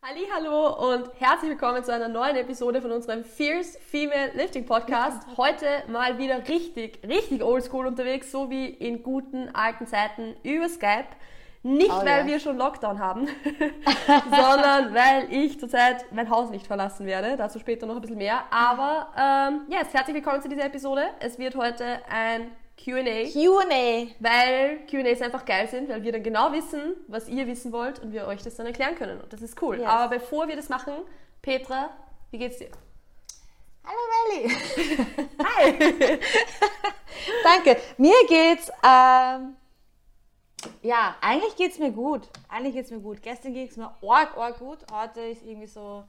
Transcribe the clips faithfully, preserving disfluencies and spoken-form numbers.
Hallihallo und herzlich willkommen zu einer neuen Episode von unserem Fierce Female Lifting Podcast. Heute mal wieder richtig, richtig oldschool unterwegs, so wie in guten alten Zeiten über Skype. Nicht, oh, weil ja. wir schon Lockdown haben, sondern weil ich zurzeit mein Haus nicht verlassen werde. Dazu später noch ein bisschen mehr. Aber ähm, yes, herzlich willkommen zu dieser Episode. Es wird heute ein Q and A. Q and A. Weil Q and As einfach geil sind, weil wir dann genau wissen, was ihr wissen wollt und wir euch das dann erklären können. Und das ist cool. Yes. Aber bevor wir das machen, Petra, wie geht's dir? Hallo Melli. Hi. Danke. Mir geht's, ähm, ja, eigentlich geht's mir gut. Eigentlich geht's mir gut. Gestern ging's mir arg, arg gut. Heute ist irgendwie so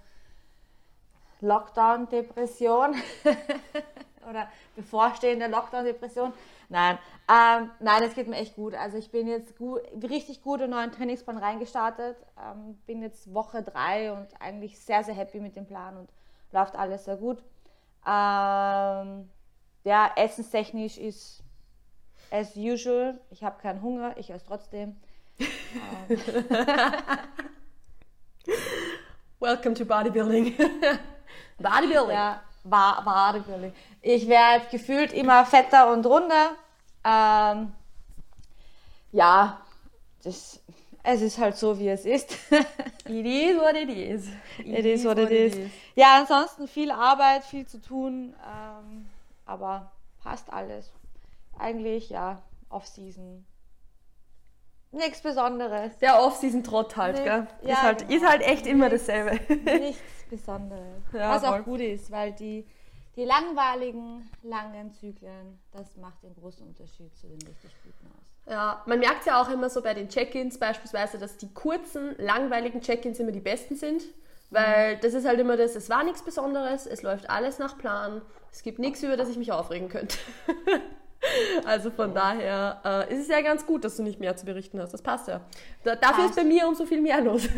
Lockdown-Depression oder bevorstehende Lockdown-Depression. Nein, ähm, nein, es geht mir echt gut. Also ich bin jetzt gut, richtig gut in einen neuen Trainingsplan reingestartet. Ähm, bin jetzt Woche drei und eigentlich sehr, sehr happy mit dem Plan und läuft alles sehr gut. Ähm, ja, essenstechnisch ist as usual. Ich habe keinen Hunger, ich esse trotzdem. ähm. Welcome to Bodybuilding. Bodybuilding. Ja, Bodybuilding. Ich werde gefühlt immer fetter und runder. Ähm, ja, das, es ist halt so, wie es ist. It is what it is. It, it is what it is. is. Ja, ansonsten viel Arbeit, viel zu tun, ähm, aber passt alles. Eigentlich, ja, Off-Season. Nichts Besonderes. Der Off-Season-Trott halt, Nicht, gell? Ja, ist, halt, genau. ist halt echt immer nichts, dasselbe. Nichts Besonderes. Ja, was voll. auch gut ist, weil die, die langweiligen, langen Zyklen, das macht den großen Unterschied zu den richtig guten aus. Ja, man merkt ja auch immer so bei den Check-ins beispielsweise, dass die kurzen, langweiligen Check-ins immer die besten sind. Weil das ist halt immer das, es war nichts Besonderes, es läuft alles nach Plan, es gibt nichts, über das ich mich aufregen könnte. Also von daher äh, ist es ja ganz gut, dass du nicht mehr zu berichten hast. Das passt ja. Da, dafür passt. Ist bei mir umso viel mehr los.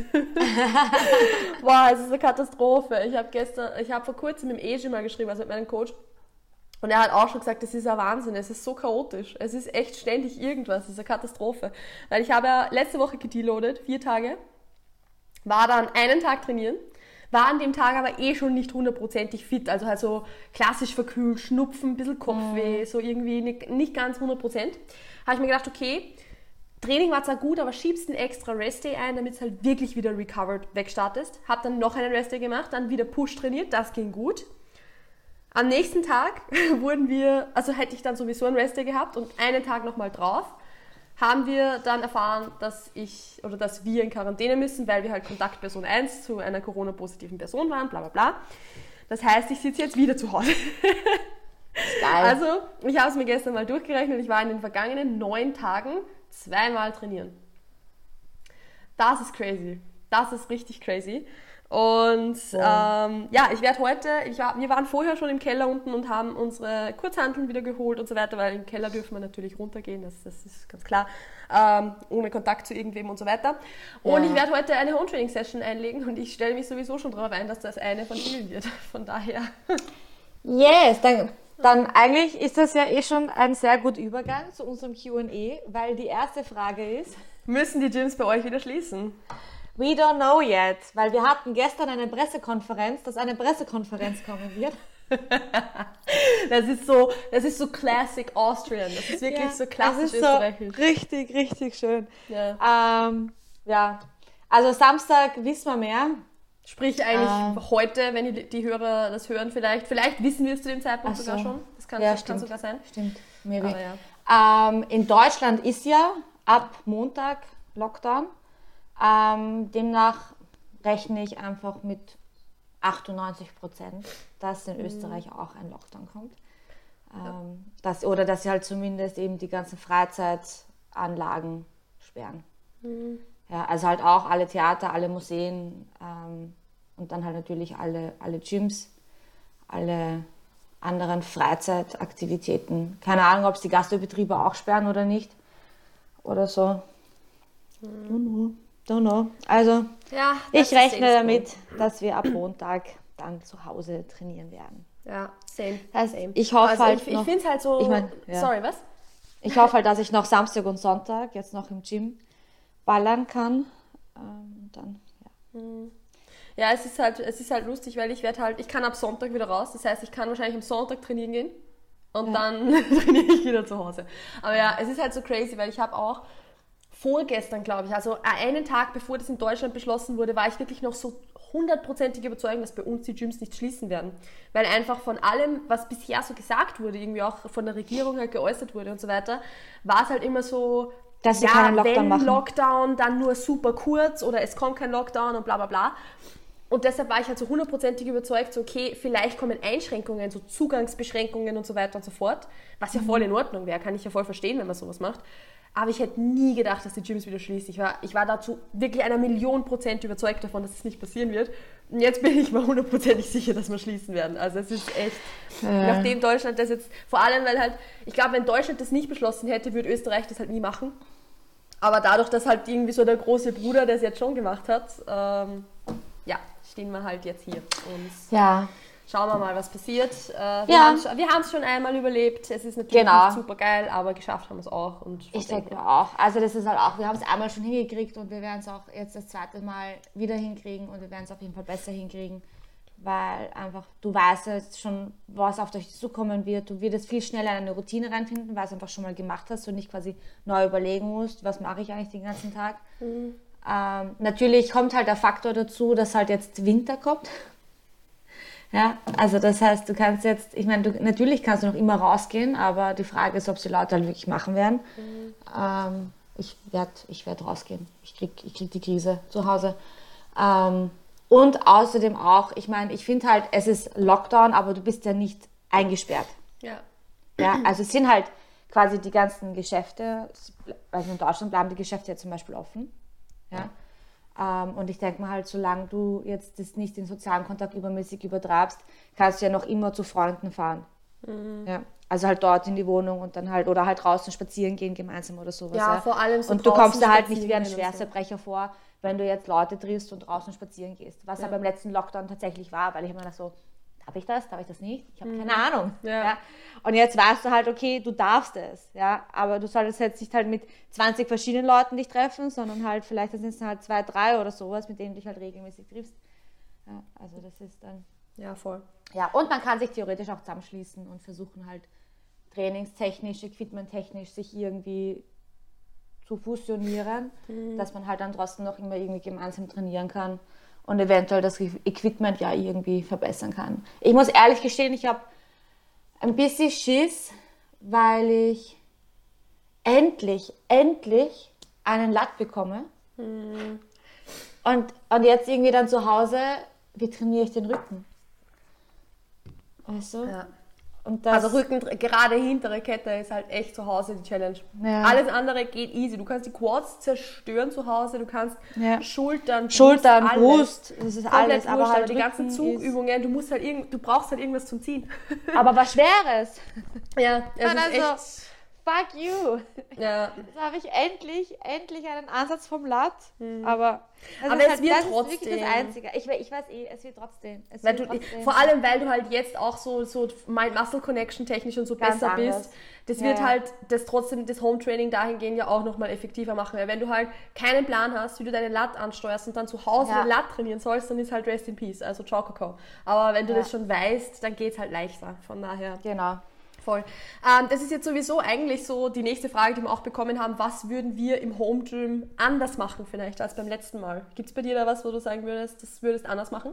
Boah, es ist eine Katastrophe. Ich habe gestern, ich habe vor kurzem mit dem Eji mal geschrieben, also mit meinem Coach. Und er hat auch schon gesagt, das ist ein Wahnsinn, es ist so chaotisch. Es ist echt ständig irgendwas, es ist eine Katastrophe. Weil ich habe ja letzte Woche gedeloadet, vier Tage, war dann einen Tag trainieren. War an dem Tag aber eh schon nicht hundertprozentig fit, also halt so klassisch verkühlt, Schnupfen, ein bisschen Kopfweh, mm. so irgendwie nicht, nicht ganz hundert Prozent. Habe ich mir gedacht, okay, Training war zwar gut, aber schiebst einen extra Rest-Day ein, damit es halt wirklich wieder recovered wegstartest. Habe dann noch einen Rest-Day gemacht, dann wieder Push trainiert, das ging gut. Am nächsten Tag wurden wir, also hätte ich dann sowieso einen Rest-Day gehabt und einen Tag nochmal drauf, haben wir dann erfahren, dass ich oder dass wir in Quarantäne müssen, weil wir halt Kontaktperson eins zu einer Corona-positiven Person waren, bla bla bla. Das heißt, ich sitze jetzt wieder zu Hause. Geil. Also, ich habe es mir gestern mal durchgerechnet, ich war in den vergangenen neun Tagen zweimal trainieren. Das ist crazy. Das ist richtig crazy. Und ja, ähm, ja ich werde heute, ich war, wir waren vorher schon im Keller unten und haben unsere Kurzhanteln wieder geholt und so weiter, weil im Keller dürfen wir natürlich runtergehen, das, das ist ganz klar, ähm, ohne Kontakt zu irgendwem und so weiter. Und ja. Ich werde heute eine Home-Training-Session einlegen und ich stelle mich sowieso schon darauf ein, dass das eine von vielen wird, von daher. Yes, dann, dann eigentlich ist das ja eh schon ein sehr guter Übergang zu unserem Q and A, weil die erste Frage ist: Müssen die Gyms bei euch wieder schließen? We don't know yet, weil wir hatten gestern eine Pressekonferenz, dass eine Pressekonferenz kommen wird. Das ist so, das ist so Classic Austrian, das ist wirklich ja, so klassisch österreichisch. So richtig, richtig schön. Ja. Ähm, ja, also Samstag wissen wir mehr. Sprich eigentlich ähm, heute, wenn die, die Hörer das hören vielleicht, vielleicht wissen wir es zu dem Zeitpunkt so. sogar schon, das kann, ja, das kann sogar sein. Stimmt, maybe. Aber ja. ähm, in Deutschland ist ja ab Montag Lockdown. Ähm, demnach rechne ich einfach mit achtundneunzig Prozent, dass in mhm. Österreich auch ein Lockdown kommt. Ähm, ja. dass, oder dass sie halt zumindest eben die ganzen Freizeitanlagen sperren. Mhm. Ja, also halt auch alle Theater, alle Museen ähm, und dann halt natürlich alle, alle Gyms, alle anderen Freizeitaktivitäten. Keine Ahnung, ob es die Gastbetriebe auch sperren oder nicht. Oder so. Mhm. Don't know. Also, ja, ich rechne damit, dass wir ab Montag dann zu Hause trainieren werden. Ja, same. Das, same. Ich hoffe also halt ich, noch, ich finde es halt so... Ich mein, ja. Sorry, was? Ich hoffe halt, dass ich noch Samstag und Sonntag jetzt noch im Gym ballern kann. Ähm, dann, ja. Ja, es ist halt, es ist halt lustig, weil ich werde halt, ich kann ab Sonntag wieder raus. Das heißt, ich kann wahrscheinlich am Sonntag trainieren gehen und ja. dann trainiere ich wieder zu Hause. Aber ja, es ist halt so crazy, weil ich habe auch vorgestern, glaube ich, also einen Tag bevor das in Deutschland beschlossen wurde, war ich wirklich noch so hundertprozentig überzeugt, dass bei uns die Gyms nicht schließen werden. Weil einfach von allem, was bisher so gesagt wurde, irgendwie auch von der Regierung halt geäußert wurde und so weiter, war es halt immer so, dass sie ja, keinen Lockdown wenn machen. Lockdown, dann nur super kurz oder es kommt kein Lockdown und bla bla bla. Und deshalb war ich halt so hundertprozentig überzeugt, so okay, vielleicht kommen Einschränkungen, so Zugangsbeschränkungen und so weiter und so fort, was ja voll in Ordnung wäre, kann ich ja voll verstehen, wenn man sowas macht. Aber ich hätte nie gedacht, dass die Gyms wieder schließen. Ich war, ich war dazu wirklich einer Million Prozent überzeugt davon, dass es nicht passieren wird. Und jetzt bin ich mir hundertprozentig sicher, dass wir schließen werden. Also es ist echt, ja. nachdem Deutschland das jetzt, vor allem weil halt, ich glaube, wenn Deutschland das nicht beschlossen hätte, würde Österreich das halt nie machen. Aber dadurch, dass halt irgendwie so der große Bruder das jetzt schon gemacht hat, ähm, ja, stehen wir halt jetzt hier. Und ja. schauen wir mal, was passiert. Äh, wir ja. haben es schon einmal überlebt. Es ist natürlich genau. nicht super geil, aber geschafft haben wir es auch. Und ich denke auch. Also das ist halt auch, wir haben es einmal schon hingekriegt und wir werden es auch jetzt das zweite Mal wieder hinkriegen und wir werden es auf jeden Fall besser hinkriegen, weil einfach, du weißt jetzt schon, was auf dich zukommen wird. Du wirst viel schneller in eine Routine reinfinden, weil du es einfach schon mal gemacht hast und nicht quasi neu überlegen musst, was mache ich eigentlich den ganzen Tag. Mhm. Ähm, natürlich kommt halt der Faktor dazu, dass halt jetzt Winter kommt. Ja, also das heißt, du kannst jetzt, ich meine, du, natürlich kannst du noch immer rausgehen, aber die Frage ist, ob es die Leute halt wirklich machen werden. Mhm. Ähm, ich werde ich werd rausgehen. Ich krieg, ich krieg die Krise zu Hause. Ähm, und außerdem auch, ich meine, ich finde halt, es ist Lockdown, aber du bist ja nicht eingesperrt. Ja. Ja, also es sind halt quasi die ganzen Geschäfte, also in Deutschland bleiben die Geschäfte ja zum Beispiel offen. Ja. Um, und ich denke mal halt, solange du jetzt das nicht den sozialen Kontakt übermäßig übertreibst, kannst du ja noch immer zu Freunden fahren. Mhm. Ja. Also halt dort in die Wohnung und dann halt, oder halt draußen spazieren gehen gemeinsam oder sowas. Ja, ja. vor allem so. Und du kommst da halt nicht wie ein Schwerverbrecher so. vor, wenn du jetzt Leute triffst und draußen spazieren gehst. Was ja beim letzten Lockdown tatsächlich war, weil ich immer so, darf ich das, darf ich das nicht? Ich habe mhm. keine Ahnung. Ja. Ja. Und jetzt weißt du halt, okay, du darfst es, ja, aber du solltest jetzt nicht halt mit zwanzig verschiedenen Leuten dich treffen, sondern halt vielleicht sind es halt zwei, drei oder sowas, mit denen du dich halt regelmäßig triffst. Ja, also das ist dann... Ja, voll. Ja, und man kann sich theoretisch auch zusammenschließen und versuchen halt trainingstechnisch, equipmenttechnisch sich irgendwie zu fusionieren, mhm. dass man halt dann trotzdem noch immer irgendwie gemeinsam trainieren kann und eventuell das Equipment ja irgendwie verbessern kann. Ich muss ehrlich gestehen, ich habe ein bisschen Schiss, weil ich endlich, endlich einen Latt bekomme. Mhm. Und, und jetzt irgendwie dann zu Hause, wie trainiere ich den Rücken? Weißt du? Ja. Und das, also Rücken, gerade hintere Kette ist halt echt zu Hause die Challenge. Ja. Alles andere geht easy. Du kannst die Quads zerstören zu Hause, du kannst ja. Schultern, Brust, Schultern, alles. Brust, das ist alles. Aber, aber halt aber die ganzen Zugübungen, du musst halt irgend, du brauchst halt irgendwas zum Ziehen. Aber was Schweres. Ja, es und ist also, echt... Fuck you. Ja. Jetzt habe ich endlich, endlich einen Ansatz vom Latt. Hm. Aber, aber es halt, wird das trotzdem. ist wirklich das Einzige. Ich, ich weiß eh, es wird trotzdem. Es weil wird du, trotzdem. Vor allem, weil du halt jetzt auch so, so Mind-Muscle-Connection technisch und so Ganz besser anders. bist. Das ja, wird ja. halt das trotzdem das Home-Training dahingehend ja auch nochmal effektiver machen. Weil wenn du halt keinen Plan hast, wie du deine Lat ansteuerst und dann zu Hause ja. den Lat trainieren sollst, dann ist halt Rest in Peace, also ciao Kakao. Aber wenn du ja. das schon weißt, dann geht es halt leichter. Von daher... Genau. Voll. Ähm, das ist jetzt sowieso eigentlich so die nächste Frage, die wir auch bekommen haben. Was würden wir im Home Gym anders machen vielleicht als beim letzten Mal? Gibt es bei dir da was, wo du sagen würdest, das würdest anders machen?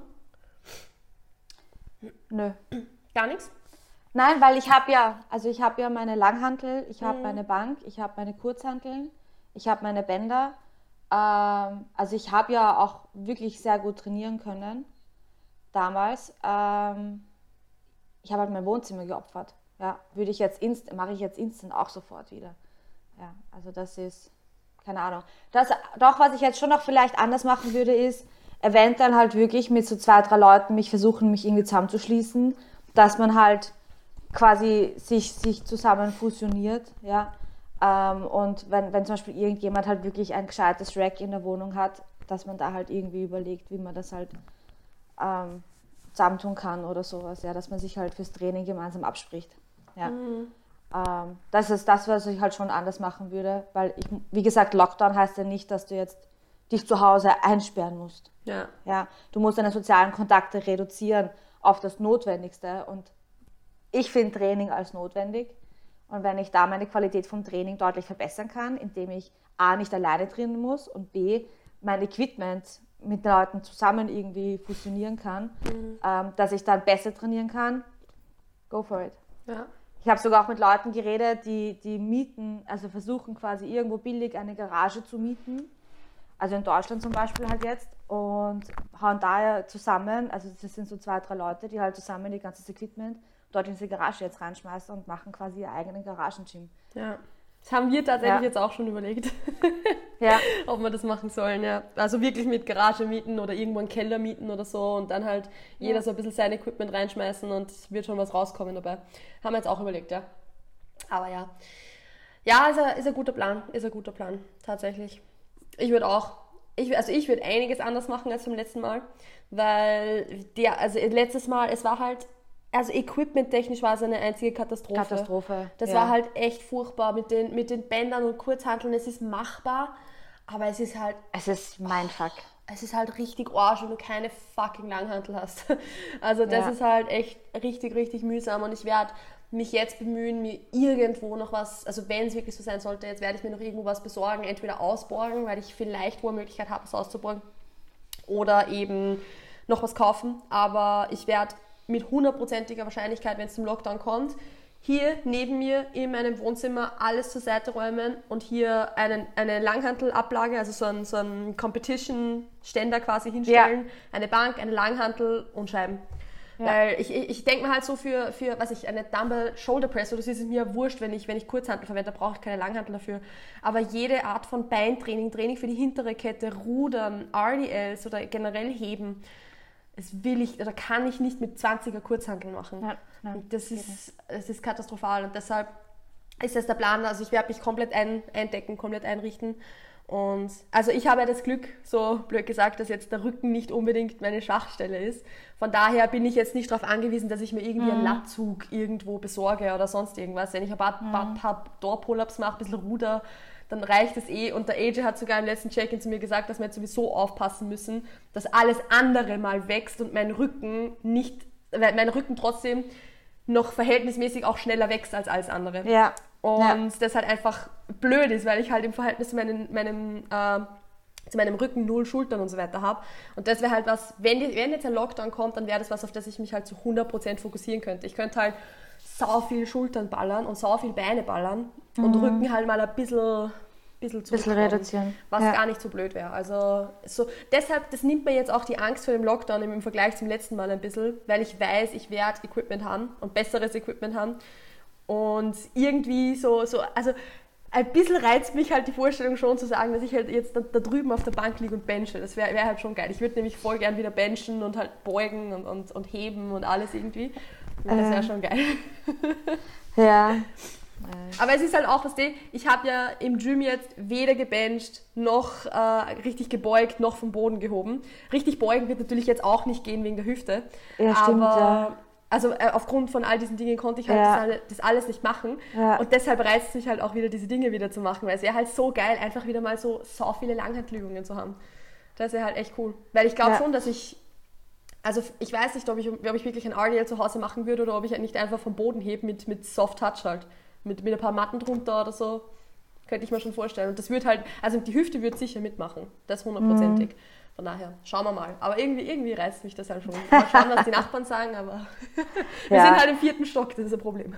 Nö. Gar nichts? Nein, weil ich habe ja, also ich habe ja meine Langhantel, ich habe mhm. meine Bank, ich habe meine Kurzhanteln, ich habe meine Bänder. Ähm, also ich habe ja auch wirklich sehr gut trainieren können damals. Ähm, ich habe halt mein Wohnzimmer geopfert. Ja, würde ich jetzt inst- mache ich jetzt instant auch sofort wieder. Ja, also das ist, keine Ahnung. Das, doch, was ich jetzt schon noch vielleicht anders machen würde, ist, eventuell halt wirklich mit so zwei, drei Leuten mich versuchen, mich irgendwie zusammenzuschließen, dass man halt quasi sich, sich zusammen fusioniert, ja. Ähm, und wenn, wenn zum Beispiel irgendjemand halt wirklich ein gescheites Rack in der Wohnung hat, dass man da halt irgendwie überlegt, wie man das halt ähm, zusammentun kann oder sowas, ja, dass man sich halt fürs Training gemeinsam abspricht. Ja. Mhm. Ähm, das ist das, was ich halt schon anders machen würde, weil ich, wie gesagt, Lockdown heißt ja nicht, dass du jetzt dich zu Hause einsperren musst. Ja. Ja, du musst deine sozialen Kontakte reduzieren auf das Notwendigste. Und ich finde Training als notwendig. Und wenn ich da meine Qualität vom Training deutlich verbessern kann, indem ich A, nicht alleine trainieren muss und B, mein Equipment mit den Leuten zusammen irgendwie fusionieren kann, mhm. ähm, dass ich dann besser trainieren kann, go for it. Ja. Ich habe sogar auch mit Leuten geredet, die, die mieten, also versuchen quasi irgendwo billig eine Garage zu mieten, also in Deutschland zum Beispiel halt jetzt, und hauen da zusammen, also das sind so zwei, drei Leute, die halt zusammen ihr ganzes Equipment dort in diese Garage jetzt reinschmeißen und machen quasi ihr eigenen Garagengym. Ja, das haben wir tatsächlich ja. jetzt auch schon überlegt, ja. ob wir das machen sollen. Ja. Also wirklich mit Garage mieten oder irgendwo einen Keller mieten oder so und dann halt jeder ja. so ein bisschen sein Equipment reinschmeißen und es wird schon was rauskommen dabei. Haben wir jetzt auch überlegt, ja. Aber ja, ja, ist ein, ist ein guter Plan, ist ein guter Plan, tatsächlich. Ich würde auch, ich, also ich würde einiges anders machen als beim letzten Mal, weil der, also letztes Mal, es war halt, also equipment-technisch war es eine einzige Katastrophe. Katastrophe. Das ja. war halt echt furchtbar mit den, mit den Bändern und Kurzhanteln. Es ist machbar, aber es ist halt... Es ist mein Fuck. Es ist halt richtig Arsch, wenn du keine fucking Langhantel hast. Also das ja. ist halt echt richtig, richtig mühsam und ich werde mich jetzt bemühen, mir irgendwo noch was, also wenn es wirklich so sein sollte, jetzt werde ich mir noch irgendwo was besorgen, entweder ausborgen, weil ich vielleicht wohl Möglichkeit habe, es auszuborgen, oder eben noch was kaufen, aber ich werde mit hundertprozentiger Wahrscheinlichkeit, wenn es zum Lockdown kommt, hier neben mir in meinem Wohnzimmer alles zur Seite räumen und hier einen, eine Langhantelablage, also so einen, so einen Competition-Ständer quasi hinstellen, ja. eine Bank, eine Langhantel und Scheiben. Ja. Weil ich, ich, ich denke mir halt so für, für was ich, eine Dumbbell Shoulder Press, oder so ist es mir wurscht, wenn ich, wenn ich Kurzhantel verwende, da brauche ich keine Langhantel dafür. Aber jede Art von Beintraining, Training für die hintere Kette, Rudern, R D Ls oder generell Heben, das will ich oder kann ich nicht mit zwanziger Kurzhanteln machen. Nein, nein, das, ist, das ist katastrophal und deshalb ist das der Plan. Also ich werde mich komplett ein, eindecken, komplett einrichten. Und also ich habe ja das Glück, so blöd gesagt, dass jetzt der Rücken nicht unbedingt meine Schwachstelle ist. Von daher bin ich jetzt nicht darauf angewiesen, dass ich mir irgendwie mhm. einen Latzug irgendwo besorge oder sonst irgendwas. Wenn ich ein paar, mhm. paar, paar Door-Pull-Ups mache, ein bisschen Ruder, dann reicht es eh. Und der A J hat sogar im letzten Check-in zu mir gesagt, dass wir jetzt sowieso aufpassen müssen, dass alles andere mal wächst und mein Rücken nicht, mein Rücken trotzdem noch verhältnismäßig auch schneller wächst als alles andere. Ja. Und ja. das halt einfach blöd ist, weil ich halt im Verhältnis zu meinem, meinem, äh, zu meinem Rücken null Schultern und so weiter habe. Und das wäre halt was, wenn, die, wenn jetzt ein Lockdown kommt, dann wäre das was, auf das ich mich halt zu hundert Prozent fokussieren könnte. Ich könnte halt sau viel Schultern ballern und sau viel Beine ballern mhm. und Rücken halt mal ein bisschen, bisschen, bisschen reduzieren. Was ja. gar nicht so blöd wäre. Also so, deshalb, das nimmt mir jetzt auch die Angst vor dem Lockdown im Vergleich zum letzten Mal ein bisschen, weil ich weiß, ich werde Equipment haben und besseres Equipment haben. Und irgendwie so, so, also ein bisschen reizt mich halt die Vorstellung schon zu sagen, dass ich halt jetzt da, da drüben auf der Bank liege und benche. Das wäre wär halt schon geil. Ich würde nämlich voll gern wieder benchen und halt beugen und, und, und heben und alles irgendwie. Das wäre ähm. schon geil. Ja. Aber es ist halt auch, was die, ich habe ja im Gym jetzt weder gebencht, noch äh, richtig gebeugt, noch vom Boden gehoben. Richtig beugen wird natürlich jetzt auch nicht gehen wegen der Hüfte. Ja, stimmt, aber ja. Also äh, aufgrund von all diesen Dingen konnte ich halt ja. das, alle, das alles nicht machen. Ja. Und deshalb reizt es mich halt auch wieder, diese Dinge wieder zu machen. Weil es wäre halt so geil, einfach wieder mal so, so viele Langhantelübungen zu haben. Das wäre halt echt cool. Weil ich glaube ja. schon, dass ich, also ich weiß nicht, ob ich, ob ich wirklich ein R D L zu Hause machen würde oder ob ich halt nicht einfach vom Boden hebe mit, mit Soft Touch halt. Mit, mit ein paar Matten drunter oder so. Könnte ich mir schon vorstellen. Und das wird halt, also die Hüfte wird sicher mitmachen. Das hundertprozentig. Mhm. Von daher, schauen wir mal. Aber irgendwie, irgendwie reißt mich das halt schon. Mal schauen, was die Nachbarn sagen, aber wir ja. sind halt im vierten Stock, das ist ein Problem.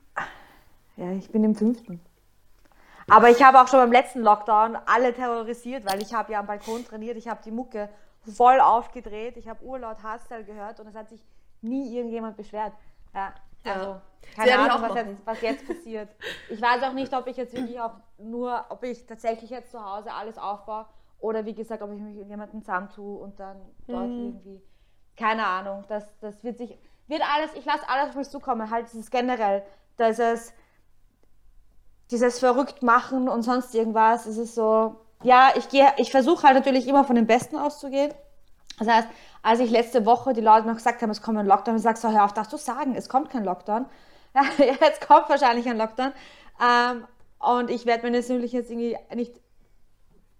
Ja, ich bin im fünften. Aber ich habe auch schon beim letzten Lockdown alle terrorisiert, weil ich habe ja am Balkon trainiert, ich habe die Mucke voll aufgedreht, ich habe urlaut Hardstyle gehört und es hat sich nie irgendjemand beschwert. Ja, also ja. keine Ahnung, was jetzt, was jetzt passiert. Ich weiß auch nicht, ob ich jetzt wirklich auch nur, ob ich tatsächlich jetzt zu Hause alles aufbaue oder wie gesagt, ob ich mich mit jemandem zusammentue und dann dort mhm. irgendwie, keine Ahnung, das, das wird sich, wird alles, ich lasse alles auf mich zukommen, halt dieses generell, dieses, dieses verrückt machen und sonst irgendwas, es ist so, ja, ich gehe, ich versuche halt natürlich immer von dem Besten auszugehen. Das heißt, als ich letzte Woche die Leute noch gesagt haben, es kommt ein Lockdown, ich sage so, hör auf, das zu sagen, es kommt kein Lockdown. Ja, jetzt kommt wahrscheinlich ein Lockdown. Ähm, und ich werde mir natürlich jetzt irgendwie nicht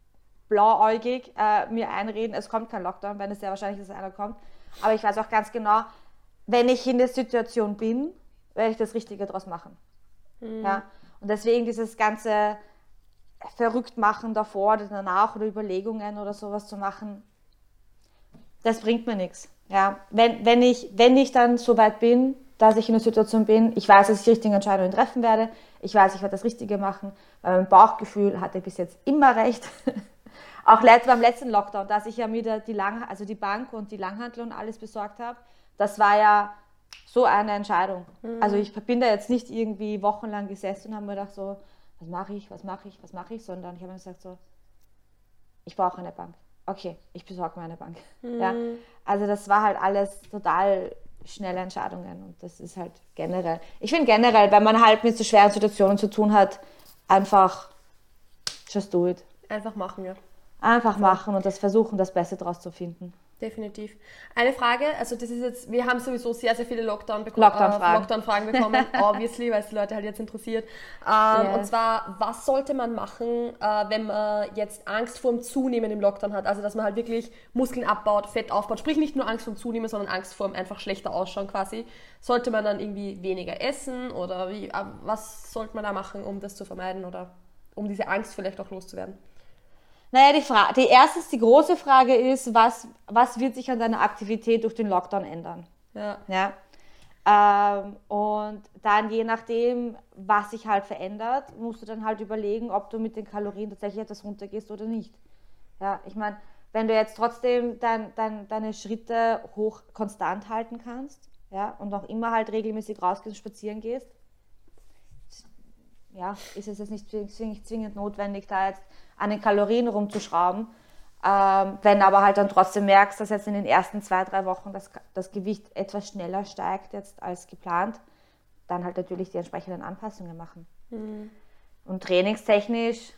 blauäugig äh, mir einreden, es kommt kein Lockdown, wenn es sehr wahrscheinlich ist, dass einer kommt. Aber ich weiß auch ganz genau, wenn ich in der Situation bin, werde ich das Richtige draus machen. Mhm. Ja? Und deswegen dieses ganze Verrücktmachen davor oder danach oder Überlegungen oder sowas zu machen, das bringt mir nichts. Ja? Wenn, wenn, ich, wenn ich dann so weit bin, dass ich in der Situation bin, ich weiß, dass ich die richtigen Entscheidungen treffen werde, ich weiß, ich werde das Richtige machen, weil mein Bauchgefühl hatte bis jetzt immer recht. Auch beim letzten Lockdown, dass ich ja mir die, Lang, also die Bank und die Langhantel und alles besorgt habe, das war ja so eine Entscheidung. Mhm. Also ich bin da jetzt nicht irgendwie wochenlang gesessen und habe mir gedacht so, was mache ich, was mache ich, was mache ich, sondern ich habe mir gesagt so, ich brauche eine Bank. Okay, ich besorge mir eine Bank. Mhm. Ja, also das war halt alles total schnelle Entscheidungen und das ist halt generell. Ich finde generell, wenn man halt mit so schweren Situationen zu tun hat, einfach just do it. Einfach machen, ja. Einfach machen und das versuchen, das Beste daraus zu finden. Definitiv. Eine Frage, also das ist jetzt, wir haben sowieso sehr, sehr viele Lockdown beko- Lockdown-Fragen. äh, Lockdown-Fragen bekommen, obviously, weil es die Leute halt jetzt interessiert. Ähm, yes. Und zwar, was sollte man machen, äh, wenn man jetzt Angst vor dem Zunehmen im Lockdown hat? Also, dass man halt wirklich Muskeln abbaut, Fett aufbaut. Sprich, nicht nur Angst vor dem Zunehmen, sondern Angst vor dem einfach schlechter Ausschauen quasi. Sollte man dann irgendwie weniger essen oder wie, äh, was sollte man da machen, um das zu vermeiden oder um diese Angst vielleicht auch loszuwerden? Naja, die, Fra- die erste, die große Frage ist, was, was wird sich an deiner Aktivität durch den Lockdown ändern? Ja. Ja? Ähm, und dann je nachdem, was sich halt verändert, musst du dann halt überlegen, ob du mit den Kalorien tatsächlich etwas runtergehst oder nicht. Ja, ich meine, wenn du jetzt trotzdem dein, dein, deine Schritte hoch konstant halten kannst, ja, und auch immer halt regelmäßig rausgehst und spazieren gehst, ja, ist es jetzt nicht zwingend, zwingend notwendig, da jetzt an den Kalorien rumzuschrauben. Ähm, wenn aber halt dann trotzdem merkst, dass jetzt in den ersten zwei, drei Wochen das, das Gewicht etwas schneller steigt jetzt als geplant, dann halt natürlich die entsprechenden Anpassungen machen. Mhm. Und trainingstechnisch,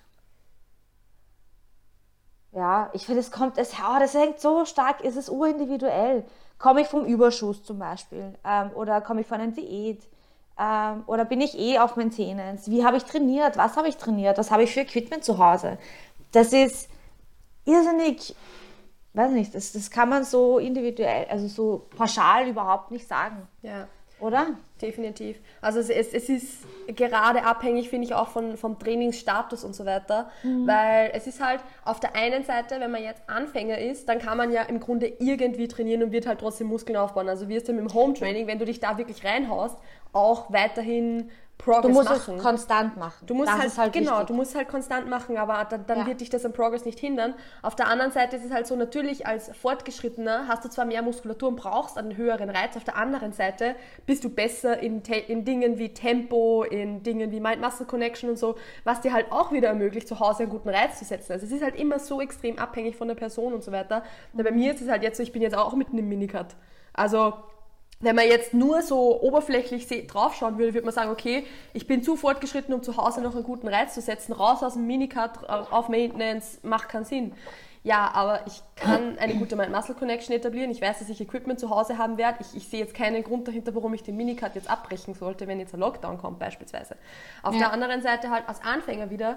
ja, ich finde, es kommt, es, oh, das hängt so stark, ist es urindividuell. Komme ich vom Überschuss zum Beispiel ähm, oder komme ich von einer Diät? Ähm, oder bin ich eh auf Maintenance? Wie habe ich trainiert? Was habe ich trainiert? Was habe ich für Equipment zu Hause? Das ist irrsinnig, weiß nicht, das, das kann man so individuell, also so pauschal überhaupt nicht sagen. Ja. Oder? Definitiv. Also es, es, es ist gerade abhängig, finde ich, auch von, vom Trainingsstatus und so weiter, mhm. weil es ist halt auf der einen Seite, wenn man jetzt Anfänger ist, dann kann man ja im Grunde irgendwie trainieren und wird halt trotzdem Muskeln aufbauen. Also wirst du mit dem Home-Training, wenn du dich da wirklich reinhaust, auch weiterhin Progress machen. Du musst machen. es konstant machen. Du musst das halt, ist halt genau, wichtig. du musst halt konstant machen, aber dann, dann ja. wird dich das am Progress nicht hindern. Auf der anderen Seite ist es halt so, natürlich als Fortgeschrittener hast du zwar mehr Muskulatur und brauchst einen höheren Reiz, auf der anderen Seite bist du besser in, te- in Dingen wie Tempo, in Dingen wie Mind-Muscle-Connection und so, was dir halt auch wieder ermöglicht, zu Hause einen guten Reiz zu setzen. Also es ist halt immer so extrem abhängig von der Person und so weiter. Mhm. Bei mir ist es halt jetzt so, ich bin jetzt auch mitten im Minicut. Also wenn man jetzt nur so oberflächlich draufschauen würde, würde man sagen, okay, ich bin zu fortgeschritten, um zu Hause noch einen guten Reiz zu setzen, raus aus dem Minicut auf Maintenance, macht keinen Sinn. Ja, aber ich kann eine gute Mind-Muscle-Connection etablieren, ich weiß, dass ich Equipment zu Hause haben werde, ich, ich sehe jetzt keinen Grund dahinter, warum ich den Minicut jetzt abbrechen sollte, wenn jetzt ein Lockdown kommt beispielsweise. Auf ja. der anderen Seite halt als Anfänger wieder,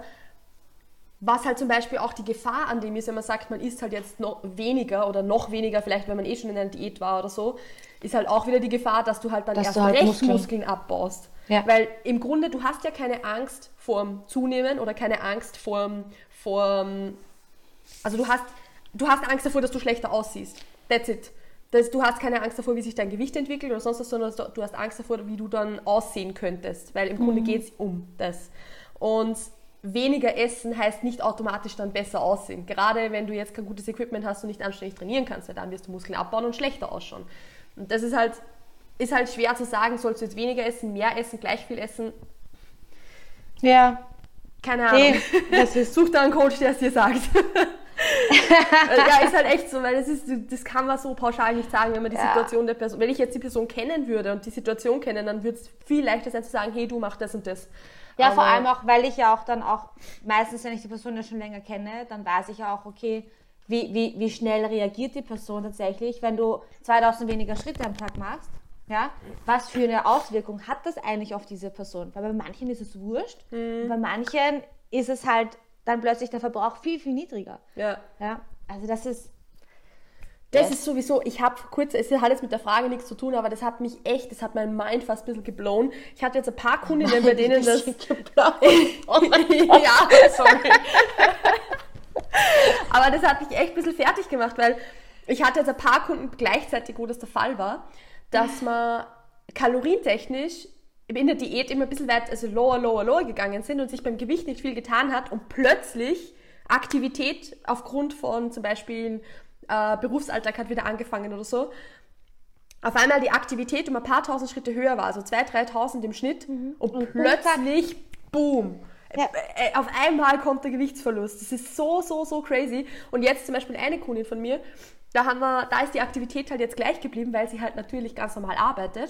was halt zum Beispiel auch die Gefahr an dem ist, wenn man sagt, man isst halt jetzt noch weniger oder noch weniger, vielleicht wenn man eh schon in einer Diät war oder so, ist halt auch wieder die Gefahr, dass du halt dann dass erst halt recht Muskeln. Muskeln abbaust. Ja. Weil im Grunde, du hast ja keine Angst vorm Zunehmen oder keine Angst vorm, vorm also du hast, du hast Angst davor, dass du schlechter aussiehst. That's it. Das, du hast keine Angst davor, wie sich dein Gewicht entwickelt oder sonst was, sondern du hast Angst davor, wie du dann aussehen könntest. Weil im Grunde mhm. geht es um das. Und weniger essen heißt nicht automatisch dann besser aussehen. Gerade wenn du jetzt kein gutes Equipment hast und nicht anständig trainieren kannst, weil dann wirst du Muskeln abbauen und schlechter ausschauen. Und das ist halt, ist halt schwer zu sagen, sollst du jetzt weniger essen, mehr essen, gleich viel essen? Ja. Keine Ahnung. Nee, das ist Such da einen Coach, der es dir sagt. Ja, ist halt echt so, weil das, ist, das kann man so pauschal nicht sagen, wenn man die ja. Situation der Person, wenn ich jetzt die Person kennen würde und die Situation kennen, dann würde es viel leichter sein zu sagen, hey, du mach das und das. Ja, aber vor allem auch, weil ich ja auch dann auch, meistens, wenn ich die Person ja schon länger kenne, dann weiß ich ja auch, okay, wie, wie, wie schnell reagiert die Person tatsächlich, wenn du zweitausend weniger Schritte am Tag machst, ja, was für eine Auswirkung hat das eigentlich auf diese Person? Weil bei manchen ist es wurscht, mhm. bei manchen ist es halt dann plötzlich der Verbrauch viel, viel niedriger. Ja. Ja, also das ist... Das Yes. ist sowieso, ich habe kurz, es hat jetzt mit der Frage nichts zu tun, aber das hat mich echt, das hat mein Mind fast ein bisschen geblown. Ich hatte jetzt ein paar Kundinnen, bei denen das... ja, sorry. Aber das hat mich echt ein bisschen fertig gemacht, weil ich hatte jetzt ein paar Kunden gleichzeitig, wo das der Fall war, dass man kalorientechnisch in der Diät immer ein bisschen weit, also lower, lower, lower gegangen sind und sich beim Gewicht nicht viel getan hat und plötzlich Aktivität aufgrund von zum Beispiel äh, Berufsalltag hat wieder angefangen oder so, auf einmal die Aktivität um ein paar tausend Schritte höher war, also zweitausend, dreitausend im Schnitt mhm. und, und plötzlich, boom, ja. äh, auf einmal kommt der Gewichtsverlust. Das ist so, so, so crazy. Und jetzt zum Beispiel eine Kundin von mir, da, haben wir, da ist die Aktivität halt jetzt gleich geblieben, weil sie halt natürlich ganz normal arbeitet.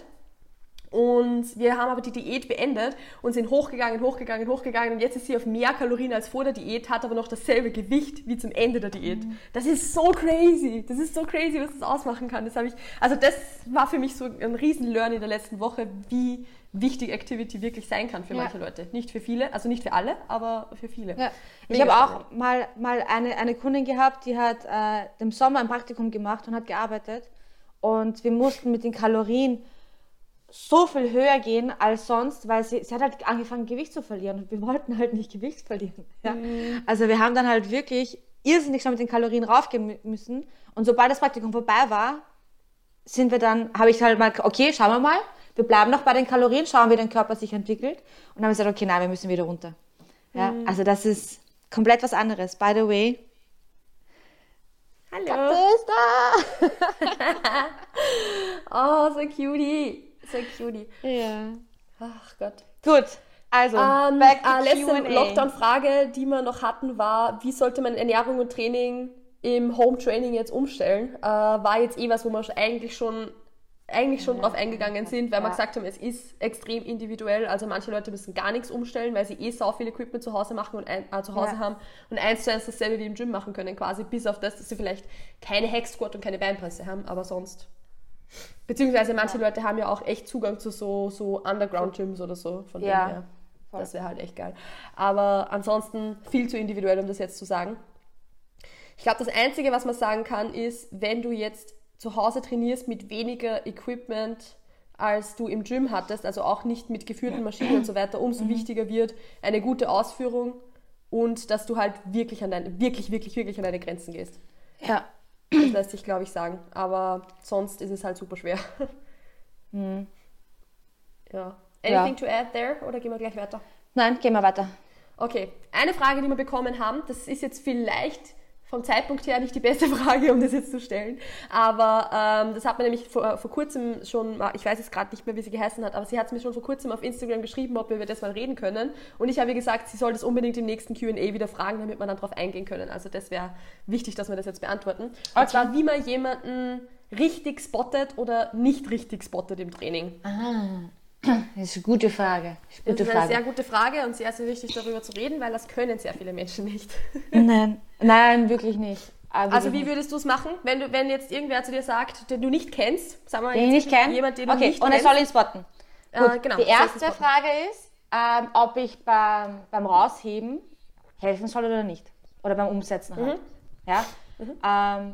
Und wir haben aber die Diät beendet und sind hochgegangen, hochgegangen, hochgegangen und jetzt ist sie auf mehr Kalorien als vor der Diät, hat aber noch dasselbe Gewicht wie zum Ende der Diät. Mhm. Das ist so crazy, das ist so crazy, was das ausmachen kann. Das habe ich, also das war für mich so ein riesen Learning der letzten Woche, wie wichtig Activity wirklich sein kann für ja. manche Leute. Nicht für viele, also nicht für alle, aber für viele. Ja. Ich habe auch mal, mal eine, eine Kundin gehabt, die hat äh, im Sommer ein Praktikum gemacht und hat gearbeitet und wir mussten mit den Kalorien so viel höher gehen als sonst, weil sie, sie hat halt angefangen, Gewicht zu verlieren und wir wollten halt nicht Gewicht verlieren. Ja? Mhm. Also wir haben dann halt wirklich irrsinnig schon mit den Kalorien raufgehen müssen und sobald das Praktikum vorbei war, sind wir dann, habe ich halt mal, okay, schauen wir mal, wir bleiben noch bei den Kalorien, schauen, wie der Körper sich entwickelt und dann haben wir gesagt, okay, nein, wir müssen wieder runter. Ja? Mhm. Also das ist komplett was anderes. By the way, hallo. Katze ist da! Oh, so cutie. So cutie. Ja. Ach Gott. Gut, also, ähm, back to äh, letzte Q and A. Lockdown-Frage, die wir noch hatten, war, wie sollte man Ernährung und Training im Home-Training jetzt umstellen? Äh, war jetzt eh was, wo wir eigentlich schon, eigentlich schon ja. drauf eingegangen sind, weil ja. wir gesagt haben, es ist extrem individuell. Also manche Leute müssen gar nichts umstellen, weil sie eh sau viel Equipment zu Hause machen und ein, äh, zu Hause ja. haben und eins zu eins dasselbe wie im Gym machen können, quasi, bis auf das, dass sie vielleicht keine Hack-Squat und keine Beinpresse haben, aber sonst... Beziehungsweise manche ja. Leute haben ja auch echt Zugang zu so, so Underground-Gyms oder so. Von ja. dem her. Das wäre halt echt geil. Aber ansonsten viel zu individuell, um das jetzt zu sagen. Ich glaube, das Einzige, was man sagen kann, ist, wenn du jetzt zu Hause trainierst mit weniger Equipment, als du im Gym hattest, also auch nicht mit geführten Maschinen und so weiter, umso mhm. wichtiger wird eine gute Ausführung und dass du halt wirklich, an deine, wirklich, wirklich, wirklich an deine Grenzen gehst. Ja. Das lässt sich, glaube ich, sagen. Aber sonst ist es halt super schwer. Hm. Ja. Anything ja. to add there? Oder gehen wir gleich weiter? Nein, gehen wir weiter. Okay. Eine Frage, die wir bekommen haben, das ist jetzt vielleicht vom Zeitpunkt her nicht die beste Frage, um das jetzt zu stellen. Aber ähm, das hat mir nämlich vor, vor kurzem schon, ich weiß jetzt gerade nicht mehr, wie sie geheißen hat, aber sie hat es mir schon vor kurzem auf Instagram geschrieben, ob wir über das mal reden können. Und ich habe ihr gesagt, sie soll das unbedingt im nächsten Q and A wieder fragen, damit wir dann darauf eingehen können. Also das wäre wichtig, dass wir das jetzt beantworten. Okay. Und zwar, wie man jemanden richtig spottet oder nicht richtig spottet im Training. Ah. Das ist eine gute Frage. Das ist, eine, gute das ist Frage. eine sehr gute Frage und sehr, sehr wichtig, darüber zu reden, weil das können sehr viele Menschen nicht. Nein, nein, wirklich nicht. Aber also wie würdest du es machen, wenn du, wenn jetzt irgendwer zu dir sagt, den du nicht kennst, sagen wir den jetzt ich nicht jemand, den du okay, nicht und kennst. er soll ihn spotten. Gut, äh, genau, die erste Frage ist, ähm, ob ich beim, beim Rausheben helfen soll oder nicht. Oder beim Umsetzen halt. Mhm. Ja? Mhm. Ähm,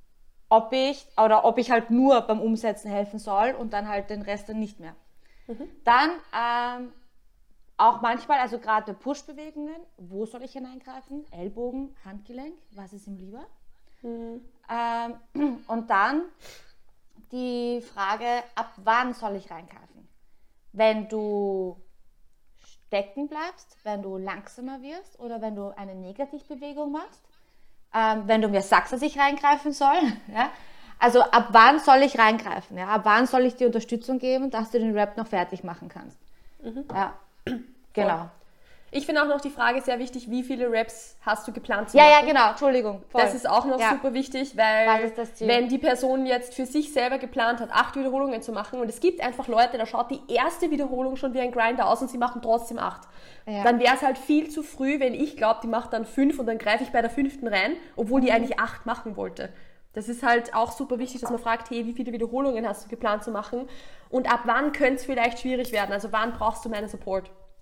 ob ich, oder ob ich halt nur beim Umsetzen helfen soll und dann halt den Rest dann nicht mehr. Mhm. Dann ähm, auch manchmal, also gerade Push-Bewegungen, wo soll ich hineingreifen? Ellbogen, Handgelenk, was ist ihm lieber? Mhm. Ähm, und dann die Frage, ab wann soll ich reingreifen? Wenn du stecken bleibst, wenn du langsamer wirst oder wenn du eine Negativbewegung machst, ähm, wenn du mir sagst, dass ich reingreifen soll, ja? Also ab wann soll ich reingreifen? Ja? Ab wann soll ich dir Unterstützung geben, dass du den Rap noch fertig machen kannst? Mhm. Ja, genau. Voll. Ich finde auch noch die Frage sehr wichtig, wie viele Raps hast du geplant zu ja, machen? Ja, ja, genau, Entschuldigung. Voll. Das ist auch noch ja. super wichtig, weil das wenn die Person jetzt für sich selber geplant hat, acht Wiederholungen zu machen und es gibt einfach Leute, da schaut die erste Wiederholung schon wie ein Grinder aus und sie machen trotzdem acht. Ja. Dann wäre es halt viel zu früh, wenn ich glaube, die macht dann fünf und dann greife ich bei der fünften rein, obwohl die eigentlich acht machen wollte. Das ist halt auch super wichtig, dass man fragt, hey, wie viele Wiederholungen hast du geplant zu machen und ab wann könnte es vielleicht schwierig werden? Also wann brauchst du meinen Support?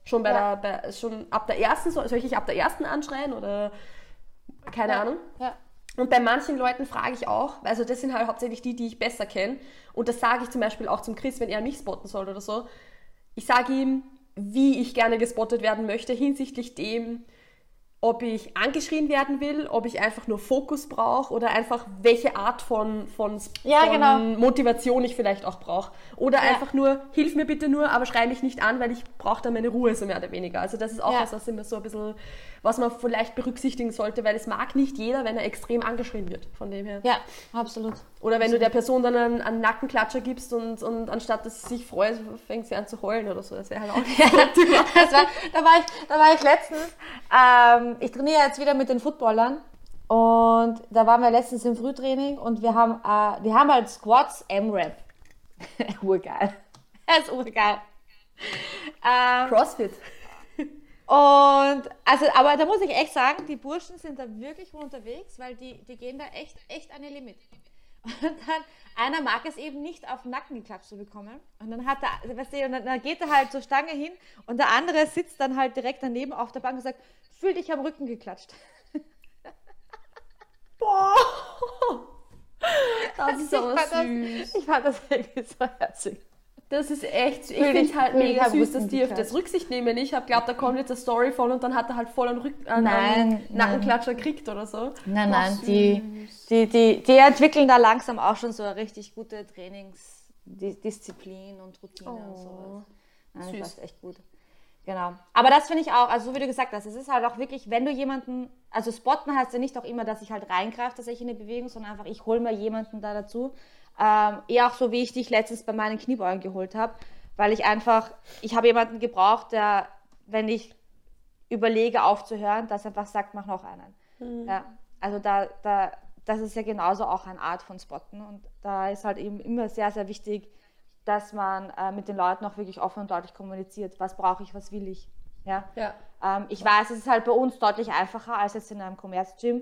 Schon, bei Ja. der, bei, schon ab der ersten, soll soll ich ab der ersten anschreien oder keine Ja. Ahnung? Ja. Und bei manchen Leuten frage ich auch, also das sind halt hauptsächlich die, die ich besser kenne. Und das sage ich zum Beispiel auch zum Chris, wenn er mich spotten soll oder so. Ich sage ihm, wie ich gerne gespottet werden möchte, hinsichtlich dem, ob ich angeschrien werden will, ob ich einfach nur Fokus brauche oder einfach welche Art von, von, Ja, von genau. Motivation ich vielleicht auch brauche. Oder Ja. einfach nur, hilf mir bitte nur, aber schrei mich nicht an, weil ich brauche dann meine Ruhe, so mehr oder weniger. Also das ist auch Ja. was, was immer so ein bisschen, was man vielleicht berücksichtigen sollte, weil es mag nicht jeder, wenn er extrem angeschrien wird, von dem her. Ja, absolut. Oder wenn du der Person dann einen, einen Nackenklatscher gibst und, und anstatt dass sie sich freut, fängt sie an zu heulen oder so. Das wäre halt auch nicht so optimal. Das war, da, war ich, da war ich letztens, ähm, ich trainiere jetzt wieder mit den Footballern und da waren wir letztens im Frühtraining und wir haben, äh, die haben halt Squats M-Rap. Urgeil. Das ist urgeil. Ähm, Crossfit. und, also, aber da muss ich echt sagen, die Burschen sind da wirklich wohl unterwegs, weil die, die gehen da echt, echt an ihr Limit. Und dann, einer mag es eben nicht auf den Nacken geklatscht zu bekommen. Und dann hat er, weißt du, und dann, dann geht er halt zur Stange hin und der andere sitzt dann halt direkt daneben auf der Bank und sagt, fühl dich am Rücken geklatscht. Boah. Das ist aber ich, fand süß. das, ich fand das irgendwie so herzig. Das ist echt, ich Fühl finde dich- es halt fühl dich mega am süß, Rücken dass die auf das geklatscht. Rücksicht nehmen. Ich habe glaubt, da kommt jetzt eine Story von und dann hat er halt voll einen, Rück einen, Nein, einen nein. Nackenklatscher gekriegt oder so. Nein, Boah, nein, süß. die, die, die, die entwickeln da langsam auch schon so eine richtig gute Trainingsdisziplin und Routine und Oh, sowas. Nein, süß. das ist echt gut. Genau. Aber das finde ich auch, also so wie du gesagt hast, es ist halt auch wirklich, wenn du jemanden, also spotten heißt ja nicht auch immer, dass ich halt reingreife tatsächlich in eine Bewegung, sondern einfach, ich hole mir jemanden da dazu. Ähm, eher auch so, wie ich dich letztens bei meinen Kniebeugen geholt habe, weil ich einfach, ich habe jemanden gebraucht, der, wenn ich überlege aufzuhören, dass einfach sagt, mach noch einen. Mhm. Ja, also da, da, das ist ja genauso auch eine Art von Spotten und da ist halt eben immer sehr, sehr wichtig, dass man äh, mit den Leuten auch wirklich offen und deutlich kommuniziert, was brauche ich, was will ich. Ja? Ja. Ähm, ich weiß, es ist halt bei uns deutlich einfacher als jetzt in einem Commerz-Gym,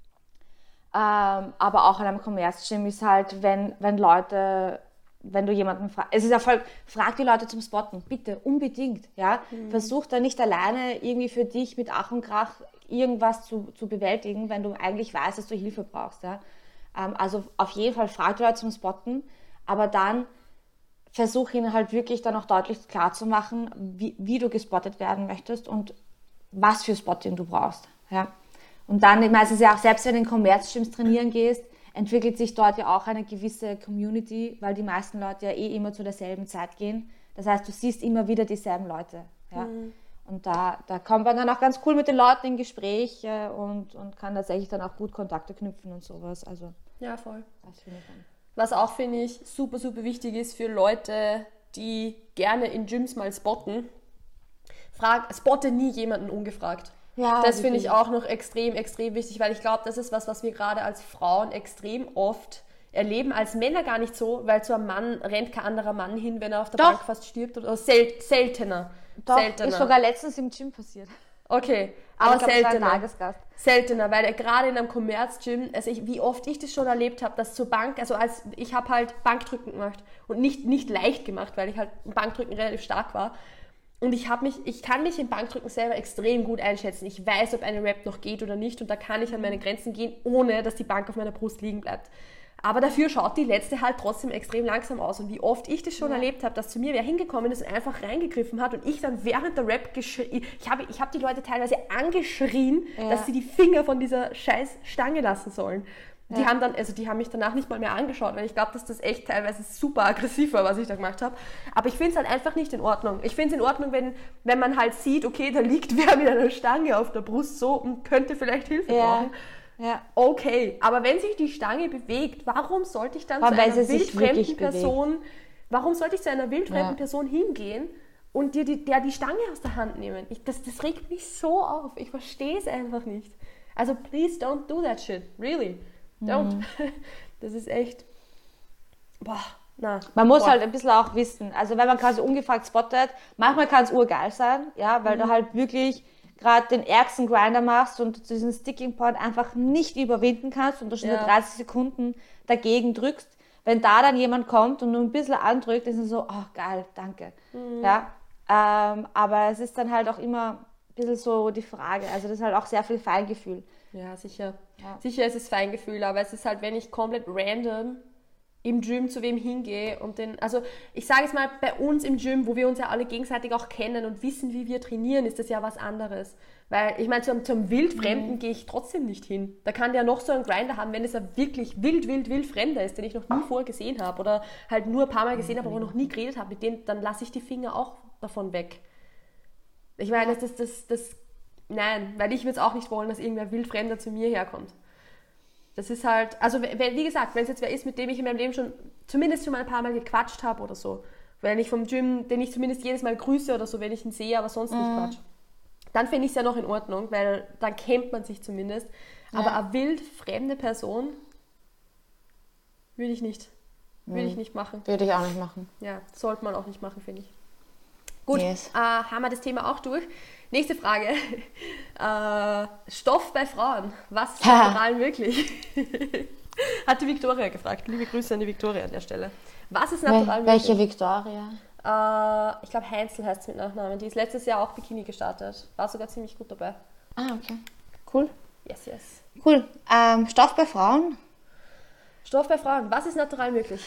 ähm, aber auch in einem Commerz-Gym ist halt, wenn, wenn Leute, wenn du jemanden fragst, es ist ja voll, frag die Leute zum Spotten, bitte, unbedingt, ja, Mhm. versuch da nicht alleine irgendwie für dich mit Ach und Krach irgendwas zu, zu bewältigen, wenn du eigentlich weißt, dass du Hilfe brauchst, ja. Ähm, also auf jeden Fall frag die Leute zum Spotten, aber dann versuch ihnen halt wirklich dann auch deutlich klar zu machen, wie, wie du gespottet werden möchtest und was für Spotting du brauchst, ja. Und dann meistens ja auch, selbst wenn du in Commerz-Gyms trainieren gehst, entwickelt sich dort ja auch eine gewisse Community, weil die meisten Leute ja eh immer zu derselben Zeit gehen. Das heißt, du siehst immer wieder dieselben Leute. Ja? Mhm. Und da, da kommt man dann auch ganz cool mit den Leuten in Gespräch äh, und, und kann tatsächlich dann auch gut Kontakte knüpfen und sowas. Also Ja, voll. das finde ich dann. Was auch, finde ich, super, super wichtig ist für Leute, die gerne in Gyms mal spotten, frag, spotte nie jemanden ungefragt. Ja, Das finde ich wirklich. auch noch extrem, extrem wichtig, weil ich glaube, das ist was, was wir gerade als Frauen extrem oft erleben, als Männer gar nicht so, weil zu einem Mann rennt kein anderer Mann hin, wenn er auf der Doch. Bank fast stirbt. Oder sel seltener. Doch, seltener. ist sogar letztens im Gym passiert. Okay, Aber aber ich glaube, es war ein seltener. Tagesgast. Seltener, weil gerade in einem Commerz-Gym, also ich, wie oft ich das schon erlebt habe, dass zur Bank, also als ich habe halt Bankdrücken gemacht und nicht, nicht leicht gemacht, weil ich halt im Bankdrücken relativ stark war. Und ich habe mich, ich kann mich im Bankdrücken selber extrem gut einschätzen. Ich weiß, ob eine Rep noch geht oder nicht und da kann ich an meine Grenzen gehen, ohne dass die Bank auf meiner Brust liegen bleibt. Aber dafür schaut die letzte halt trotzdem extrem langsam aus. Und wie oft ich das schon Ja. erlebt habe, dass zu mir wer hingekommen ist und einfach reingegriffen hat und ich dann während der Rap geschrien, ich habe ich hab die Leute teilweise angeschrien, Ja. dass sie die Finger von dieser scheiß Stange lassen sollen. Die Ja. haben dann, also die haben mich danach nicht mal mehr angeschaut, weil ich glaube, dass das echt teilweise super aggressiv war, was ich da gemacht habe. Aber ich finde es halt einfach nicht in Ordnung. Ich finde es in Ordnung, wenn, wenn man halt sieht, okay, da liegt wer mit einer Stange auf der Brust so und könnte vielleicht Hilfe Ja. brauchen. Ja. Okay, aber wenn sich die Stange bewegt, warum sollte ich dann Aber zu weil einer sie sich wildfremden wirklich Person, warum sollte ich zu einer wildfremden Ja. Person hingehen und dir die, der die Stange aus der Hand nehmen? Ich, das, das regt mich so auf. Ich verstehe es einfach nicht. Also please don't do that shit. Really. Don't. Mhm. Das ist echt, boah, na. Man muss boah. halt ein bisschen auch wissen, also wenn man quasi ungefragt spottet, manchmal kann es urgeil sein, ja, weil Mhm. du halt wirklich gerade den ärgsten Grinder machst und diesen Sticking Point einfach nicht überwinden kannst und du schon Ja. seit dreißig Sekunden dagegen drückst. Wenn da dann jemand kommt und nur ein bisschen andrückt, ist es so, oh geil, danke. Mhm. Ja, Ähm, aber es ist dann halt auch immer ein bisschen so die Frage. Also das ist halt auch sehr viel Feingefühl. Ja, sicher. Ja. Sicher ist es Feingefühl, aber es ist halt, wenn ich komplett random im Gym zu wem hingehe und den, also ich sage es mal, bei uns im Gym, wo wir uns ja alle gegenseitig auch kennen und wissen, wie wir trainieren, ist das ja was anderes. Weil ich meine, zum, zum Wildfremden Mhm. gehe ich trotzdem nicht hin. Da kann der noch so einen Grinder haben, wenn es ein wirklich wild, wild, wild Fremder ist, den ich noch nie vorher gesehen habe oder halt nur ein paar Mal gesehen habe, aber noch nie geredet habe mit dem, dann lasse ich die Finger auch davon weg. Ich meine, das, das, das, das nein, weil ich würde es auch nicht wollen, dass irgendwer Wildfremder zu mir herkommt. Das ist halt, also wenn, wie gesagt, wenn es jetzt wer ist, mit dem ich in meinem Leben schon zumindest schon mal ein paar Mal gequatscht habe oder so, wenn ich vom Gym, den ich zumindest jedes Mal grüße oder so, wenn ich ihn sehe, aber sonst nicht quatsch, dann finde ich es ja noch in Ordnung, weil dann kennt man sich zumindest. Aber Ja. eine wildfremde Person würde ich nicht, würde ich nicht machen. Würde ich auch nicht machen. Ja, sollte man auch nicht machen, finde ich. Gut, Yes. äh, haben wir das Thema auch durch. Nächste Frage. Äh, Stoff bei Frauen. Was ist Ha. natural möglich? Hat die Victoria gefragt. Liebe Grüße an die Victoria an der Stelle. Was ist natural Wel welche möglich? Victoria? Äh, ich glaube, Heinzel heißt es mit Nachnamen. Die ist letztes Jahr auch Bikini gestartet. War sogar ziemlich gut dabei. Ah, okay. Cool. Yes, yes. Cool. Ähm, Stoff bei Frauen? Stoff bei Frauen. Was ist natural möglich?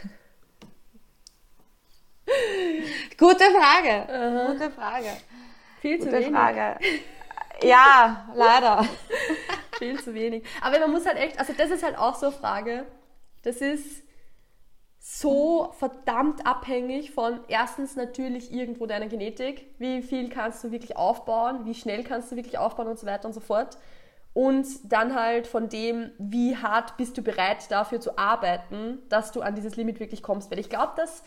Gute Frage. Gute Frage. Viel zu Gute wenig. Frage. Ja, leider. Viel zu wenig. Aber man muss halt echt, also das ist halt auch so eine Frage. Das ist so verdammt abhängig von erstens natürlich irgendwo deiner Genetik. Wie viel kannst du wirklich aufbauen? Wie schnell kannst du wirklich aufbauen und so weiter und so fort. Und dann halt von dem, wie hart bist du bereit dafür zu arbeiten, dass du an dieses Limit wirklich kommst. Weil ich glaube, dass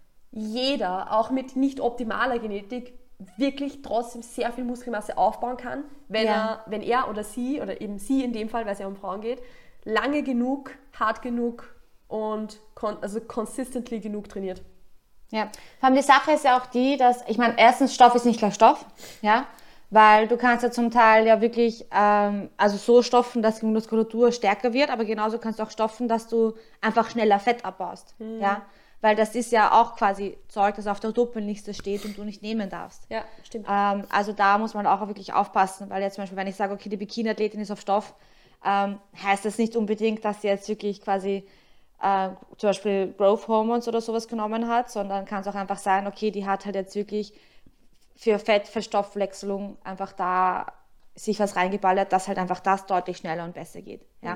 jeder, auch mit nicht optimaler Genetik, wirklich trotzdem sehr viel Muskelmasse aufbauen kann, wenn, Ja. er, wenn er oder sie, oder eben sie in dem Fall, weil es ja um Frauen geht, lange genug, hart genug und con also consistently genug trainiert. Ja. Vor allem die Sache ist ja auch die, dass, ich meine, erstens, Stoff ist nicht gleich Stoff, ja, weil du kannst ja zum Teil ja wirklich, ähm, also so stoffen, dass die Muskulatur stärker wird, aber genauso kannst du auch stoffen, dass du einfach schneller Fett abbaust, ja, weil das ist ja auch quasi Zeug, das auf der Dopingliste steht und du nicht nehmen darfst. Ja, stimmt. Ähm, also da muss man auch wirklich aufpassen, weil jetzt zum Beispiel, wenn ich sage, okay, die Bikini-Athletin ist auf Stoff, ähm, heißt das nicht unbedingt, dass sie jetzt wirklich quasi äh, zum Beispiel Growth Hormones oder sowas genommen hat, sondern kann es auch einfach sein, okay, die hat halt jetzt wirklich für Fettverstoffwechselung einfach da sich was reingeballert, dass halt einfach das deutlich schneller und besser geht. Ja?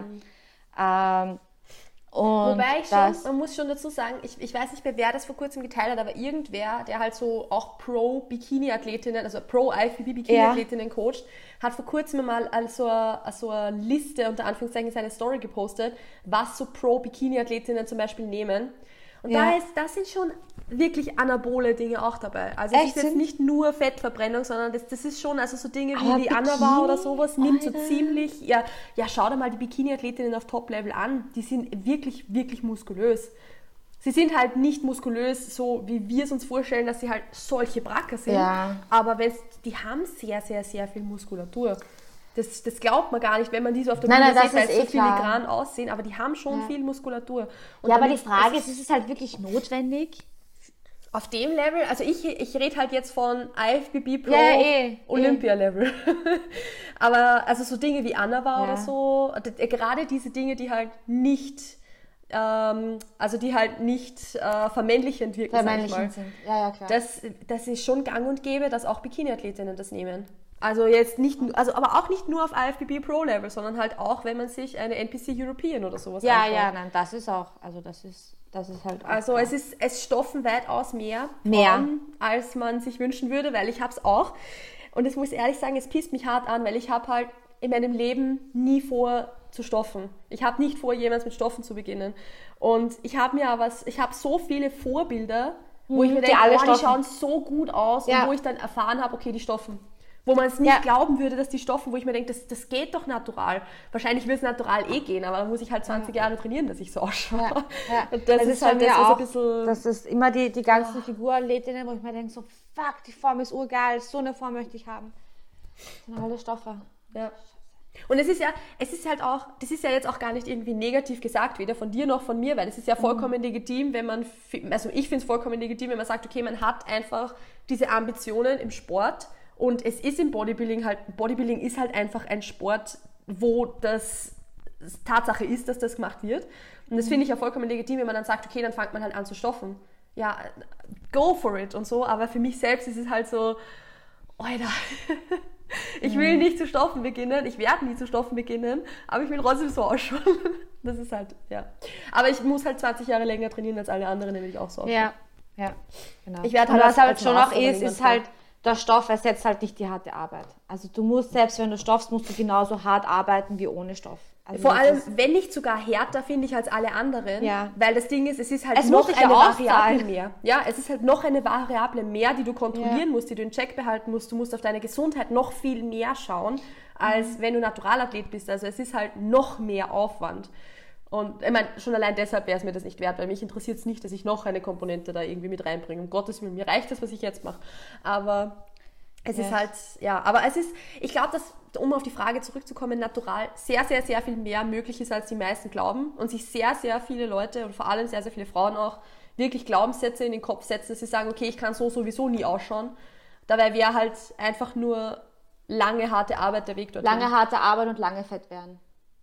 Ähm, und Wobei ich schon, das, man muss schon dazu sagen, ich, ich weiß nicht mehr, wer das vor kurzem geteilt hat, aber irgendwer, der halt so auch Pro-Bikini-Athletinnen, also Pro-I F B B-Bikini-Athletinnen coacht, hat vor kurzem mal also eine, also eine Liste, unter Anführungszeichen, seine Story gepostet, was so Pro-Bikini-Athletinnen zum Beispiel nehmen. Und Ja. da, ist, da sind schon wirklich anabole Dinge auch dabei. Also es Echt? ist jetzt Sind- nicht nur Fettverbrennung, sondern das, das ist schon, also so Dinge wie Aber die Anna Bikini, war oder sowas, nimmt so Alter. ziemlich, ja, ja, schau dir mal die Bikini-Athletinnen auf Top-Level an. Die sind wirklich, wirklich muskulös. Sie sind halt nicht muskulös, so wie wir es uns vorstellen, dass sie halt solche Bracker sind. Ja. Aber wenn's, die haben sehr, sehr, sehr viel Muskulatur. Das, das glaubt man gar nicht, wenn man die so auf der Nein, Bühne nein, das sieht, weil ist sie eh so klar. filigran aussehen, aber die haben schon Ja. viel Muskulatur. Und ja, aber die damit- Frage es ist, ist es halt wirklich notwendig? auf dem Level, also ich, ich rede halt jetzt von I F B B Pro Ja, ja, eh, Olympia-Level. Aber also so Dinge wie Anna war Ja. oder so, d- gerade diese Dinge, die halt nicht, ähm, also die halt nicht äh, vermännlichend wirken, sag ich mal. Vermännlichen sind. Ja, ja, klar. Das, das ist schon gang und gäbe, dass auch Bikini-Athletinnen das nehmen. Also jetzt nicht, nu- also aber auch nicht nur auf I F B B Pro Level, sondern halt auch, wenn man sich eine N P C European oder sowas ja, anschaut. ja, nein, das ist auch, also das ist, das ist halt auch Also klar. es ist, es stoffen weitaus mehr, Mehr. Frauen, als man sich wünschen würde, weil ich habe es auch. Und ich muss ehrlich sagen, es pisst mich hart an, weil ich habe halt in meinem Leben nie vor zu stoffen. Ich habe nicht vor, jemals mit Stoffen zu beginnen. Und ich habe mir aber, ich habe so viele Vorbilder, wo ich mir die denke, alle oh, die stoffen. schauen so gut aus Ja. und wo ich dann erfahren habe, okay, die stoffen. Wo man es nicht Ja. glauben würde, dass die stoffen, wo ich mir denke, das, das geht doch natural. Wahrscheinlich wird es natural eh gehen, aber dann muss ich halt zwanzig Jahre trainieren, dass ich so ausschaue. Ja, ja. Und das, Das ist bei halt mir das, was auch, ein bisschen... das ist immer die, die ganzen Figurathletinnen, wo ich mir denke, so, fuck, die Form ist urgeil, so eine Form möchte ich haben. Das sind alle Stoffe. Ja. Und es ist ja, es ist halt auch, das ist ja jetzt auch gar nicht irgendwie negativ gesagt, weder von dir noch von mir, weil es ist ja vollkommen mhm. legitim, wenn man, also ich finde es vollkommen legitim, wenn man sagt, okay, man hat einfach diese Ambitionen im Sport und es ist im Bodybuilding halt, Bodybuilding ist halt einfach ein Sport, wo das Tatsache ist, dass das gemacht wird. Und das finde ich ja vollkommen legitim, wenn man dann sagt, okay, dann fängt man halt an zu stoffen. Ja, go for it und so, aber für mich selbst ist es halt so, Alter, ich will nicht zu stoffen beginnen, ich werde nie zu stoffen beginnen, aber ich will trotzdem so ausschauen. Das ist halt, ja. Aber ich muss halt zwanzig Jahre länger trainieren als alle anderen, dann will ich auch so ausschauen. Ja, ja, genau. Ich werde halt halt was halt schon auch ist, ist halt, der Stoff ersetzt halt nicht die harte Arbeit. Also du musst, selbst wenn du stoffst, musst du genauso hart arbeiten wie ohne Stoff. Also vor allem, wenn nicht sogar härter, finde ich, als alle anderen. Ja. Weil das Ding ist, es ist halt es noch eine ja Variable mehr. Ja, es ist halt noch eine Variable mehr, die du kontrollieren ja. musst, die du in Check behalten musst. Du musst auf deine Gesundheit noch viel mehr schauen, als mhm. wenn du Naturalathlet bist. Also es ist halt noch mehr Aufwand. Und ich meine, schon allein deshalb wäre es mir das nicht wert, weil mich interessiert es nicht, dass ich noch eine Komponente da irgendwie mit reinbringe. Um Gottes Willen, mir reicht das, was ich jetzt mache. Aber es ja. ist halt, ja, aber es ist, ich glaube, dass, um auf die Frage zurückzukommen, natural sehr, sehr, sehr viel mehr möglich ist, als die meisten glauben und sich sehr, sehr viele Leute und vor allem sehr, sehr viele Frauen auch wirklich Glaubenssätze in den Kopf setzen, dass sie sagen, okay, ich kann so sowieso nie ausschauen. Dabei wäre halt einfach nur lange, harte Arbeit der Weg dorthin. Lange, harte Arbeit und lange fett werden.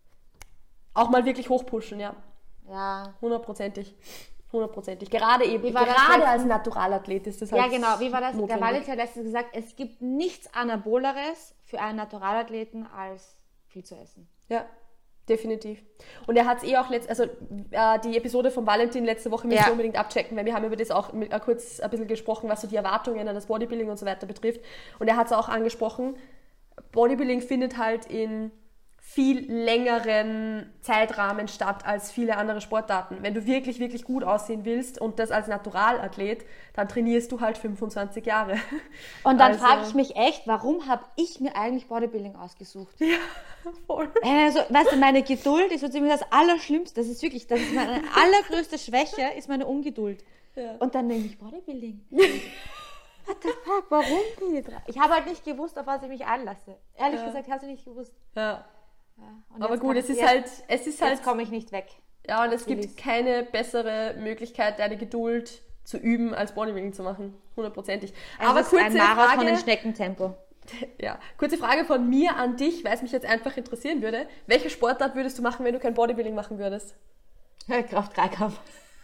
Auch mal wirklich hochpushen, ja. Ja. Hundertprozentig. Hundertprozentig. Gerade eben, wie war gerade das als Naturalathlet ist das halt ja, genau. Wie war das? notwendig. Der Valentin hat letztens gesagt, es gibt nichts Anaboleres für einen Naturalathleten als viel zu essen. Ja, definitiv. Und er hat es eh auch, letzt, also äh, die Episode von Valentin letzte Woche müssen ja. wir unbedingt abchecken, weil wir haben über das auch mit, äh, kurz ein bisschen gesprochen, was so die Erwartungen an das Bodybuilding und so weiter betrifft. Und er hat es auch angesprochen, Bodybuilding findet halt in viel längeren Zeitrahmen statt als viele andere Sportarten. Wenn du wirklich, wirklich gut aussehen willst und das als Naturalathlet, dann trainierst du halt fünfundzwanzig Jahre. Und dann also, frage ich mich echt, warum habe ich mir eigentlich Bodybuilding ausgesucht? Ja, voll. Also, weißt du, meine Geduld ist so ziemlich das Allerschlimmste. Das ist wirklich, das ist meine allergrößte Schwäche, ist meine Ungeduld. Ja. Und dann nehme ich Bodybuilding. What the fuck, warum die drei? Ich habe halt nicht gewusst, auf was ich mich einlasse. Ehrlich ja. gesagt, hast du nicht gewusst. Ja. Ja, aber gut, es ist jetzt, halt, es ist halt. Jetzt komme ich nicht weg. Ja, und es gibt keine bessere Möglichkeit, deine Geduld zu üben, als Bodybuilding zu machen. Hundertprozentig. Aber kurze ein Marathon Frage, in Schneckentempo. Ja, kurze Frage von mir an dich, weil es mich jetzt einfach interessieren würde. Welche Sportart würdest du machen, wenn du kein Bodybuilding machen würdest? Kraft-Dreikampf.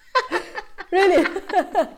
Really? Ja.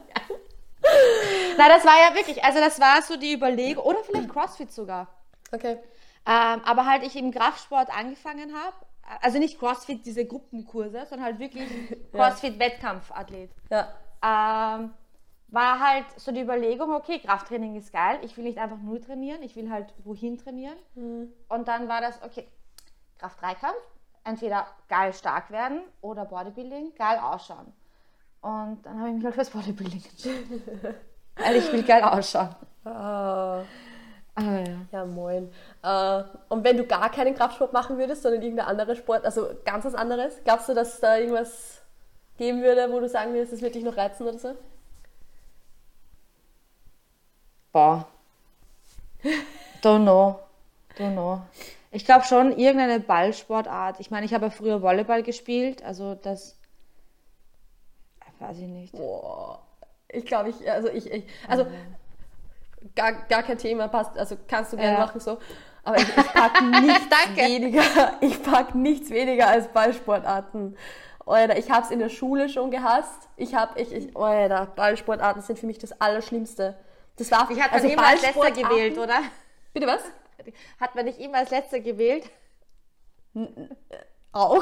Nein, das war ja wirklich, also das war so die Überlegung, oder vielleicht CrossFit sogar. Okay. Ähm, aber halt ich im Kraftsport angefangen habe, also nicht CrossFit, diese Gruppenkurse, sondern halt wirklich CrossFit-Wettkampfathlet. Ja. Ähm, war halt so die Überlegung, okay, Krafttraining ist geil, ich will nicht einfach nur trainieren, ich will halt wohin trainieren. Mhm. Und dann war das, okay, Kraft-Dreikampf, entweder geil stark werden oder Bodybuilding, geil ausschauen. Und dann habe ich mich halt fürs Bodybuilding entschieden. Weil ich will geil ausschauen. Ah. Ah, ja. Ja, moin. Äh, und wenn du gar keinen Kraftsport machen würdest, sondern irgendein anderer Sport, also ganz was anderes, glaubst du, dass es da irgendwas geben würde, wo du sagen würdest, das wird dich noch reizen oder so? Boah. Don't know. Don't know. Ich glaube schon irgendeine Ballsportart. Ich meine, ich habe ja früher Volleyball gespielt, also das weiß ich nicht. Boah. Ich glaube, ich, also ich, ich also mhm. Gar, gar kein Thema, passt, also kannst du gerne ja. machen so, aber ich, ich pack nichts weniger, ich pack nichts weniger als Ballsportarten. Alter, ich hab's in der Schule schon gehasst. Ich hab, ich, ich, Alter, Ballsportarten sind für mich das Allerschlimmste. Das war, ich hatte also immer als Letzter gewählt, oder? Bitte was? Hat man nicht immer als Letzter gewählt? Auch.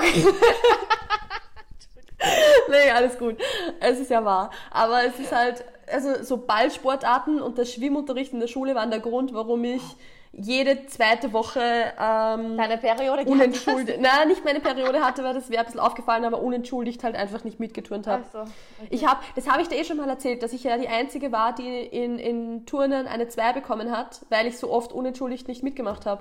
Nee, alles gut. Es ist ja wahr. Aber es ist halt, also so Ballsportarten und der Schwimmunterricht in der Schule waren der Grund, warum ich jede zweite Woche ähm, deine Periode unentschuldigt, nein, nicht meine Periode hatte, weil das wäre ein bisschen aufgefallen, aber unentschuldigt halt einfach nicht mitgeturnt habe. Ach so, okay. Ich habe, das habe ich dir eh schon mal erzählt, dass ich ja die Einzige war, die in, in Turnen eine zwei bekommen hat, weil ich so oft unentschuldigt nicht mitgemacht habe.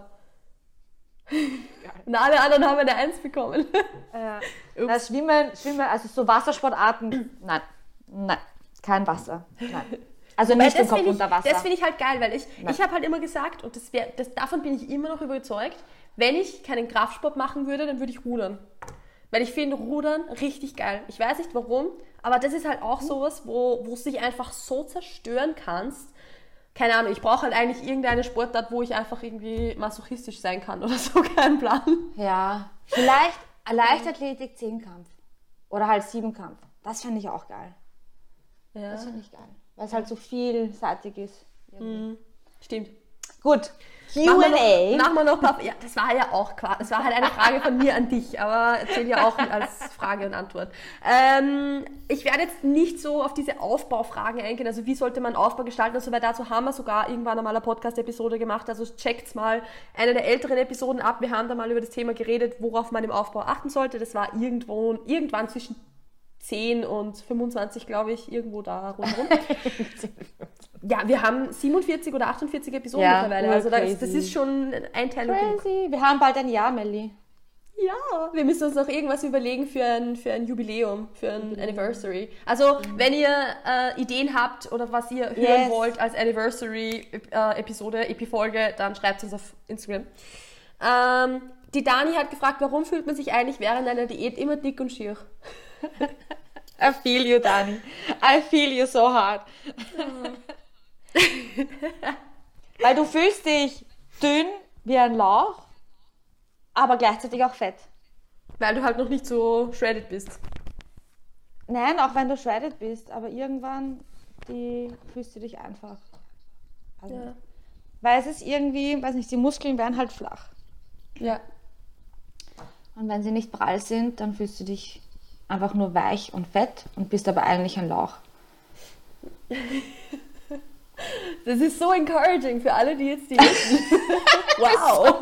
Und alle anderen haben eine eins bekommen. Ja. Das Schwimmen, Schwimmen, also so Wassersportarten, nein, nein, kein Wasser, nein. Also Weil nicht den das Kopf finde ich, unter Wasser. das finde ich halt geil, weil ich, Nein. ich habe halt immer gesagt, und das wär, das, davon bin ich immer noch überzeugt, wenn ich keinen Kraftsport machen würde, dann würde ich rudern. Weil ich finde Rudern richtig geil. Ich weiß nicht warum, aber das ist halt auch sowas, wo, wo du dich einfach so zerstören kannst. Keine Ahnung, ich brauche halt eigentlich irgendeine Sportart, wo ich einfach irgendwie masochistisch sein kann oder so, keinen Plan. Ja, vielleicht Leichtathletik, Zehnkampf. Oder halt Siebenkampf. Das finde ich auch geil. Ja, Das finde ich geil. Weil es halt so vielseitig ist. mhm. Stimmt. Gut. Q Machen wir and A. noch, machen wir noch ein paar, ja, das war ja auch quasi, das war halt eine Frage von mir an dich, aber erzähl ja auch als Frage und Antwort. Ähm, ich werde jetzt nicht so auf diese Aufbaufragen eingehen, also wie sollte man Aufbau gestalten, also weil dazu haben wir sogar irgendwann einmal eine Podcast-Episode gemacht, also checkt's mal eine der älteren Episoden ab, wir haben da mal über das Thema geredet, worauf man im Aufbau achten sollte, das war irgendwo, irgendwann zwischen zehn und fünfundzwanzig, glaube ich, irgendwo da rundherum. Ja, wir haben siebenundvierzig oder achtundvierzig Episoden Ja, mittlerweile, also das, crazy. das ist schon ein Teil genug. Crazy. Wir haben bald ein Jahr, Melli. Ja, wir müssen uns noch irgendwas überlegen für ein, für ein Jubiläum, für ein Anniversary. Also, wenn ihr äh, Ideen habt oder was ihr hören Yes. wollt als Anniversary-Episode, Epi-Folge, dann schreibt uns auf Instagram. Ähm, die Dani hat gefragt, warum fühlt man sich eigentlich während einer Diät immer dick und schier? I feel you, Dani. I feel you so hard. Weil du fühlst dich dünn wie ein Lauch, aber gleichzeitig auch fett. Weil du halt noch nicht so shredded bist. Nein, auch wenn du shredded bist, aber irgendwann die, fühlst du dich einfach. Also, Ja. Weil es ist irgendwie, weiß nicht, die Muskeln werden halt flach. Ja. Und wenn sie nicht prall sind, dann fühlst du dich einfach nur weich und fett und bist aber eigentlich ein Lauch. Das ist so encouraging für alle, die jetzt die wissen. Wow.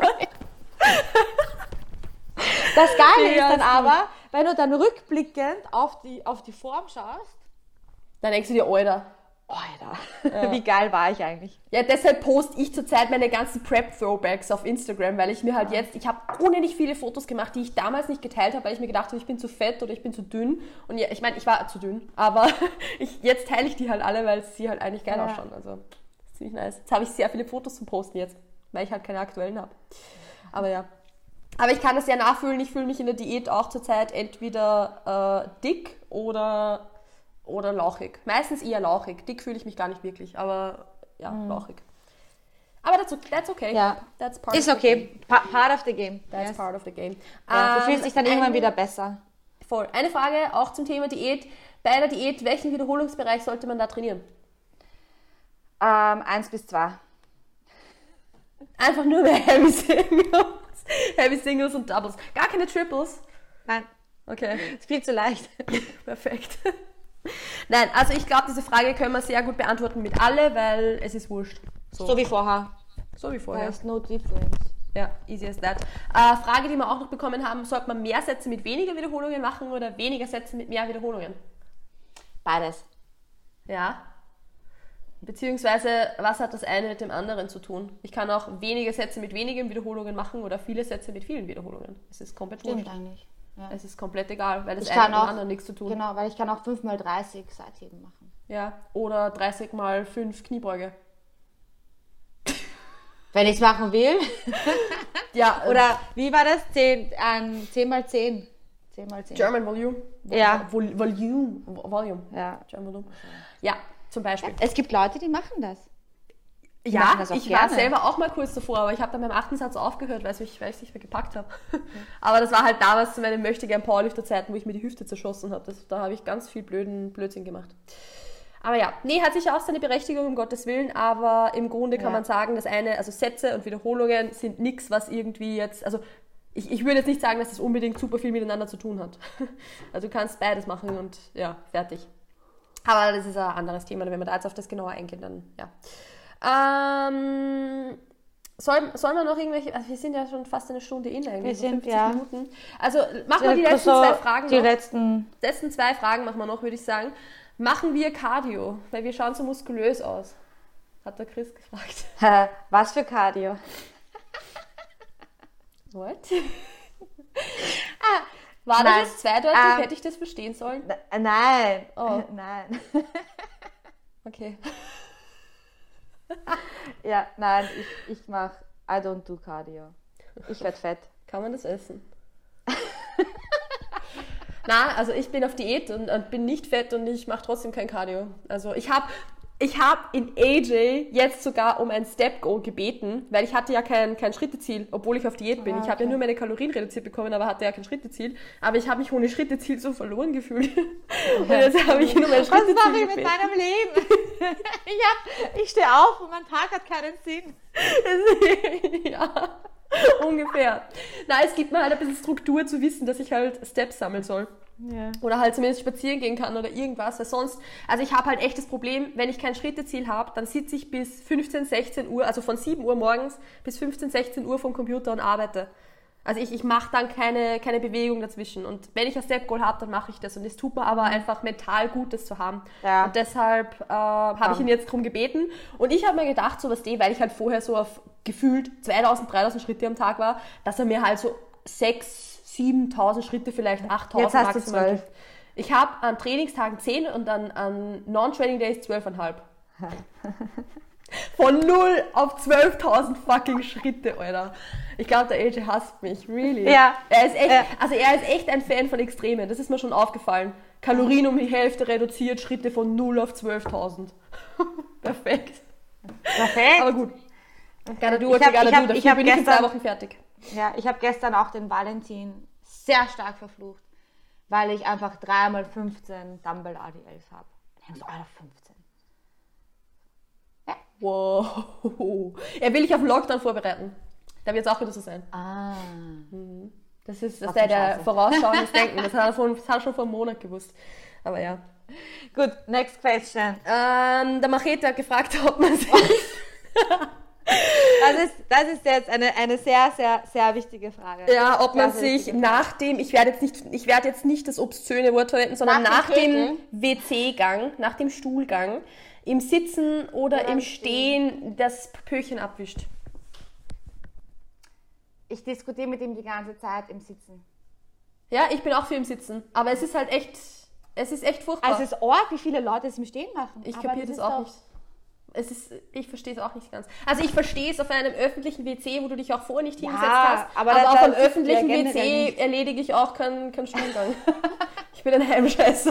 Das Geile Ja, ist dann ist aber, wenn du dann rückblickend auf die, auf die Form schaust, Dann denkst du dir, Alter. Alter, Ja. wie geil war ich eigentlich? Ja, deshalb poste ich zurzeit meine ganzen Prep-Throwbacks auf Instagram, weil ich mir halt jetzt, ich habe unendlich viele Fotos gemacht, die ich damals nicht geteilt habe, weil ich mir gedacht habe, ich bin zu fett oder ich bin zu dünn. Und ja, ich meine, ich war zu dünn, aber ich, jetzt teile ich die halt alle, weil sie halt eigentlich geil Ja. ausschauen. Also, das ist ziemlich nice. Jetzt habe ich sehr viele Fotos zum Posten jetzt, weil ich halt keine aktuellen habe. Aber ja. Aber ich kann das ja nachfühlen, ich fühle mich in der Diät auch zurzeit entweder äh, dick oder... Oder lauchig. Meistens eher lauchig. Dick fühle ich mich gar nicht wirklich, aber ja, lauchig. Aber that's, that's okay. Ja. That's part Ist of the okay, game. Pa- part of the game. That's Yes. part of the game. Ja, du Ähm, fühlst dich dann irgendwann eine- wieder besser. Voll. Eine Frage auch zum Thema Diät. Bei einer Diät, welchen Wiederholungsbereich sollte man da trainieren? Ähm, eins bis zwei. Einfach nur mehr Heavy Singles. Heavy Singles und Doubles. Gar keine Triples. Nein, Okay. ist viel zu leicht. Perfekt. Nein, also ich glaube, diese Frage können wir sehr gut beantworten mit alle, weil es ist wurscht. So, So wie vorher. so wie Da vorher. ist no difference. Ja, easy as that. Äh, Frage, die wir auch noch bekommen haben, sollte man mehr Sätze mit weniger Wiederholungen machen oder weniger Sätze mit mehr Wiederholungen? Beides. Ja. Beziehungsweise, was hat das eine mit dem anderen zu tun? Ich kann auch wenige Sätze mit wenigen Wiederholungen machen oder viele Sätze mit vielen Wiederholungen. Es ist komplett Stimmt wurscht. eigentlich. Ja. Es ist komplett egal, weil das Ich eine kann mit dem auch- anderen nichts zu tun. Genau, weil ich kann auch fünf mal dreißig Seitheben machen. Ja. Oder dreißig mal fünf Kniebeuge. Wenn ich es machen will. Ja, Oder wie war das? zehn, ähm, zehn mal zehn. zehn mal zehn. German Volume. Ja. Vol Volume. Volume. Ja. German Volume. Ja, zum Beispiel. Es gibt Leute, die machen das. Ja, machen das auch ich war gerne. selber auch mal kurz davor, aber ich habe dann beim achten Satz aufgehört, weil ich es nicht mehr gepackt habe. Aber das war halt damals zu meinen möchtegern Powerlifter-Zeiten, wo ich mir die Hüfte zerschossen habe. Das, da habe ich ganz viel blöden Blödsinn gemacht. Aber ja, nee, hat sicher auch seine Berechtigung, um Gottes Willen, aber im Grunde kann Ja. man sagen, das eine, also Sätze und Wiederholungen sind nichts, was irgendwie jetzt, also ich, ich würde jetzt nicht sagen, dass das unbedingt super viel miteinander zu tun hat. Also du kannst beides machen und ja, fertig. Aber das ist ein anderes Thema, wenn wir da jetzt auf das genauer eingehen, dann ja. Ähm, soll, sollen wir noch irgendwelche, also wir sind ja schon fast eine Stunde in eigentlich, Wir so sind, fünfzig ja. Minuten. Also machen wir die letzten So, zwei Fragen Die noch. letzten. Die letzten zwei Fragen machen wir noch, würde ich sagen. Machen wir Cardio, weil wir schauen so muskulös aus. Hat der Chris gefragt. Hä, was für Cardio? What? War das Nein. jetzt zweideutig? Ähm, Hätte ich das verstehen sollen? N- Nein. Oh. Nein. Okay. Ja, nein, ich, ich mach I don't do Cardio. Ich werd fett. Kann man das essen? Na, also ich bin auf Diät und, und bin nicht fett und ich mache trotzdem kein Cardio. Also ich habe ich hab in A J jetzt sogar um ein Step-Go gebeten, weil ich hatte ja kein, kein Schritteziel, obwohl ich auf Diät bin. Ah, Ich habe okay. ja nur meine Kalorien reduziert bekommen, aber hatte ja kein Schritteziel. Aber ich habe mich ohne Schritteziel so verloren gefühlt. Und jetzt habe ich nur mein Was Schritteziel mache ich mit gebeten. meinem Leben? ich hab, ich stehe auf und mein Tag hat keinen Sinn. Ja, ungefähr. Na, es gibt mir halt ein bisschen Struktur zu wissen, dass ich halt Steps sammeln soll. Ja. Oder halt zumindest spazieren gehen kann oder irgendwas, weil sonst, also ich habe halt echt das Problem, wenn ich kein Schritteziel habe, dann sitze ich bis fünfzehn, sechzehn Uhr, also von sieben Uhr morgens bis fünfzehn, sechzehn Uhr vom Computer und arbeite. Also ich, ich mache dann keine, keine Bewegung dazwischen und wenn ich ein Step-Goal habe, dann mache ich das und es tut mir aber einfach mental gut, das zu haben. Ja. Und deshalb äh, habe ich ihn jetzt darum gebeten und ich habe mir gedacht, so was die, weil ich halt vorher so auf gefühlt zweitausend, dreitausend Schritte am Tag war, dass er mir halt so sechstausend, siebentausend Schritte, vielleicht achttausend Jetzt hast du maximal zwölf. gibt. Ich habe an Trainingstagen zehn und dann an Non-Training Days zwölf Komma fünf. Von null auf zwölftausend fucking Schritte, Alter. Ich glaube, der A J hasst mich, really. Ja. Er ist echt, Ja. also er ist echt ein Fan von Extremen, das ist mir schon aufgefallen. Kalorien um die Hälfte reduziert, Schritte von null auf zwölftausend. Perfekt. Perfekt. Aber gut. Gotta do Ich what you hab- gotta ich hab- do. Dafür ich hab bin ich in zwei gestern- Wochen fertig. Ja, ich habe gestern auch den Valentin sehr stark verflucht, weil ich einfach drei mal fünfzehn Dumbbell A D Ls habe. Ich denke so, Alter, fünfzehn. Wow. Er will dich auf den Lockdown vorbereiten. Da wird es auch wieder so sein. Ah. Das ist das Was ist für der Scheiße. vorausschauendes Denken. Das hat er, von, das hat er schon vor einem Monat gewusst. Aber ja. Gut, next question. Ähm, der Machete hat gefragt, ob man sich... Das ist, das ist jetzt eine, eine sehr, sehr, sehr wichtige Frage. Ja, ob man Sehr, sehr sich wichtige nach dem, ich werde jetzt nicht, ich werde jetzt nicht das obszöne Wort verwenden, sondern Nach nach, dem dem W C-Gang, nach dem Stuhlgang, im Sitzen oder, Oder im im Stehen das Pöchen abwischt. Ich diskutiere mit ihm die ganze Zeit im Sitzen. Ja, ich bin auch für im Sitzen, aber es ist halt echt, es ist echt furchtbar. Also es ist arg, wie viele Leute es im Stehen machen. ich Aber kapiere das ist auch doch- nicht. Es ist, ich verstehe es auch nicht ganz. Also ich verstehe es auf einem öffentlichen W C, wo du dich auch vorher nicht Ja, hingesetzt hast, aber aber, da- auf da einem sitzt du ja öffentlichen generell W C nicht. erledige ich auch keinen keinen Stuhlgang. Ich bin ein Heimscheißer.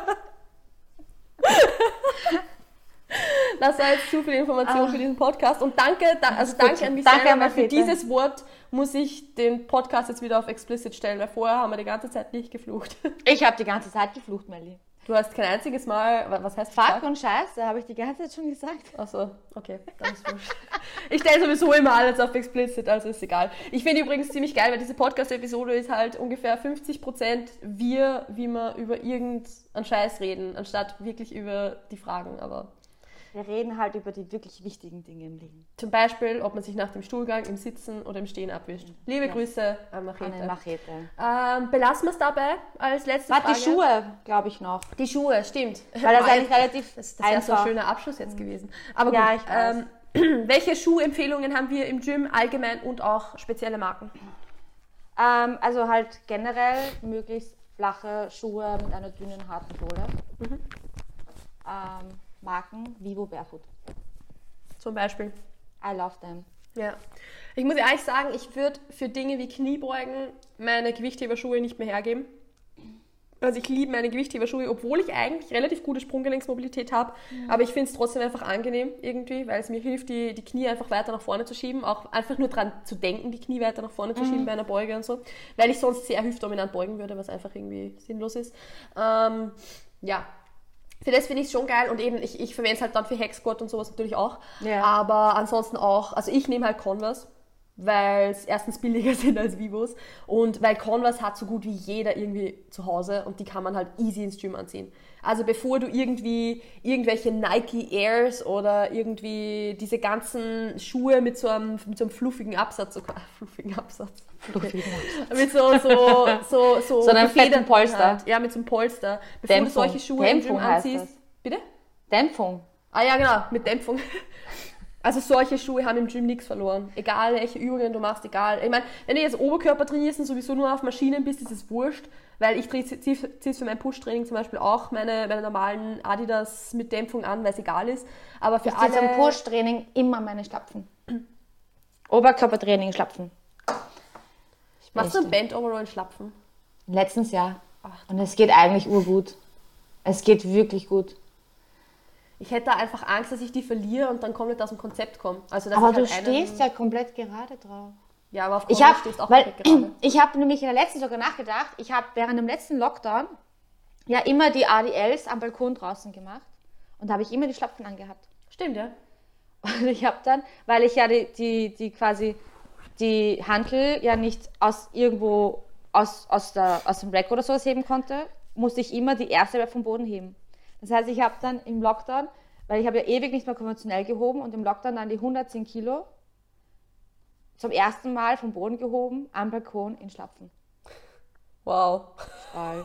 Das war jetzt zu viel Information für diesen Podcast und danke, da, also danke an mich Danke selber, an weil für Machete. dieses Wort muss ich den Podcast jetzt wieder auf explicit stellen, weil vorher haben wir die ganze Zeit nicht geflucht. Ich habe die ganze Zeit geflucht, Melli. Du hast kein einziges Mal, wa- was heißt Fuck gesagt? und Scheiße, habe ich die ganze Zeit schon gesagt. Achso, okay, dann ist wurscht. Ich stelle sowieso immer alles auf explicit, also ist egal. Ich finde übrigens ziemlich geil, weil diese Podcast-Episode ist halt ungefähr fünfzig Prozent wir, wie wir über irgendeinen Scheiß reden, anstatt wirklich über die Fragen. Aber Wir reden halt über die wirklich wichtigen Dinge im Leben. zum Beispiel, ob man sich nach dem Stuhlgang im Sitzen oder im Stehen abwischt. Liebe Ja. Grüße an Machete. Eine Machete. Ähm, belassen wir es dabei als letzte Warte, Frage. die Schuhe, glaube ich noch. Die Schuhe, stimmt. Weil das eigentlich relativ Das, das wäre so ein einfach. schöner Abschluss jetzt gewesen. Aber Ja, gut, ich weiß. ähm, welche Schuhempfehlungen haben wir im Gym allgemein und auch spezielle Marken? Ähm, also halt generell möglichst flache Schuhe mit einer dünnen, harten Sohle. Mhm. Ähm, Marken Vivo Barefoot. Zum Beispiel. I love them. Ja. Ich muss ehrlich sagen, ich würde für Dinge wie Kniebeugen meine Gewichtheberschuhe nicht mehr hergeben. Also ich liebe meine Gewichtheberschuhe, obwohl ich eigentlich relativ gute Sprunggelenksmobilität habe. Aber ich finde es trotzdem einfach angenehm irgendwie, weil es mir hilft, die, die Knie einfach weiter nach vorne zu schieben. Auch einfach nur dran zu denken, die Knie weiter nach vorne zu schieben bei einer Beuge und so. Weil ich sonst sehr hüftdominant beugen würde, was einfach irgendwie sinnlos ist. Ähm, ja. Für das finde ich es schon geil und eben, ich, ich verwende es halt dann für Hexquat und sowas natürlich auch. Ja. Aber ansonsten auch, also ich nehme halt Converse, weil es erstens billiger sind als Vivos und weil Converse hat so gut wie jeder irgendwie zu Hause und die kann man halt easy ins Gym anziehen. Also bevor du irgendwie irgendwelche Nike Airs oder irgendwie diese ganzen Schuhe mit so einem, mit so einem fluffigen Absatz, so, fluffigen Absatz, Fluffigen mit so, so, so, so, So einem fetten gefederten Polster. Halt. Ja, mit so einem Polster. Bevor Dämpfung. du solche Schuhe im Gym Dämpfung heißt anziehst. das. Bitte? Dämpfung. Ah ja, genau, mit Dämpfung. Also solche Schuhe haben im Gym nichts verloren. Egal welche Übungen du machst, egal. Ich meine, wenn du jetzt Oberkörper trainierst und sowieso nur auf Maschinen bist, ist es wurscht. Weil ich ziehe es für mein Push-Training zum Beispiel auch meine, meine normalen Adidas mit Dämpfung an, weil es egal ist. Aber für ich alle... Ich ziehe zum Push-Training immer meine Schlapfen. Oberkörpertraining, Schlapfen. Machst du ein Band-Overall in Schlapfen? Letztens Jahr. Und es geht eigentlich urgut. Es geht wirklich gut. Ich hätte da einfach Angst, dass ich die verliere und dann komplett aus dem Konzept komme. Also, aber ich du halt stehst ja komplett gerade drauf. Ja, aber auf ich hab, stehst auch weil, komplett gerade. Ich habe nämlich in der letzten sogar nachgedacht, ich habe während dem letzten Lockdown ja immer die A D Ls am Balkon draußen gemacht und da habe ich immer die Schlapfen angehabt. Stimmt, ja. Und ich habe dann, weil ich ja die, die, die quasi die Hantel ja nicht aus irgendwo aus, aus, der, aus dem Rack oder sowas heben konnte, musste ich immer die erste vom Boden heben. Das heißt, ich habe dann im Lockdown, weil ich habe ja ewig nicht mehr konventionell gehoben und im Lockdown dann die hundertzehn Kilo zum ersten Mal vom Boden gehoben, am Balkon in Schlapfen. Wow. Geil.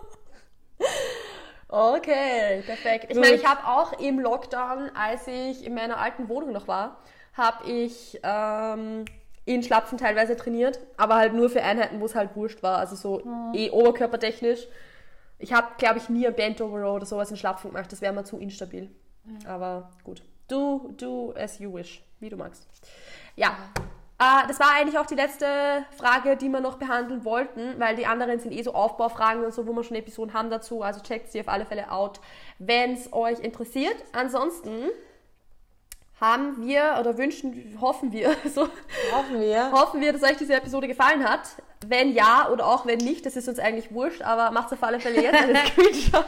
Okay, perfekt. Ich meine, ich habe auch im Lockdown, als ich in meiner alten Wohnung noch war, habe ich ähm, in Schlapfen teilweise trainiert, aber halt nur für Einheiten, wo es halt wurscht war, also so mhm. eh oberkörpertechnisch. Ich habe, glaube ich, nie ein Bent-Overall oder sowas in Schlapfen gemacht, das wäre mir zu instabil. Mhm. Aber gut, do, do as you wish, wie du magst. Ja, mhm. äh, das war eigentlich auch die letzte Frage, die wir noch behandeln wollten, weil die anderen sind eh so Aufbaufragen und so, wo wir schon Episoden haben dazu, also checkt sie auf alle Fälle out, wenn es euch interessiert. Ansonsten haben wir oder wünschen, hoffen wir, so, hoffen wir, hoffen wir, dass euch diese Episode gefallen hat. Wenn ja oder auch wenn nicht, das ist uns eigentlich wurscht, aber macht auf alle Fälle jetzt einen Screenshot.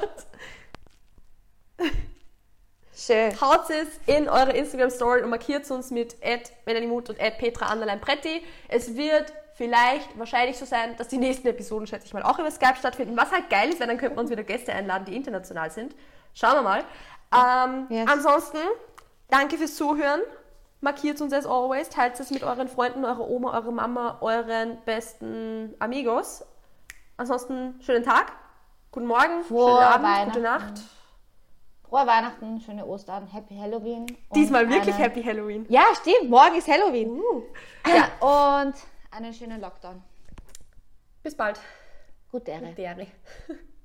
Schön. Haut es in eure Instagram-Story und markiert uns mit at melaniemut und at petra underline pretti. Es wird vielleicht wahrscheinlich so sein, dass die nächsten Episoden, schätze ich mal, auch über Skype stattfinden, was halt geil ist, weil dann könnten wir uns wieder Gäste einladen, die international sind. Schauen wir mal. Ähm, yes. Ansonsten, danke fürs Zuhören. Markiert uns as always, teilt es mit euren Freunden, eurer Oma, eurer Mama, euren besten Amigos. Ansonsten, schönen Tag, guten Morgen, Frohe schönen Abend, gute Nacht. Frohe Weihnachten, schöne Ostern, Happy Halloween. Diesmal wirklich eine... Happy Halloween. Ja, stimmt, morgen ist Halloween. Uh. Ja, und einen schönen Lockdown. Bis bald. Gute Ehre. Gute Ehre.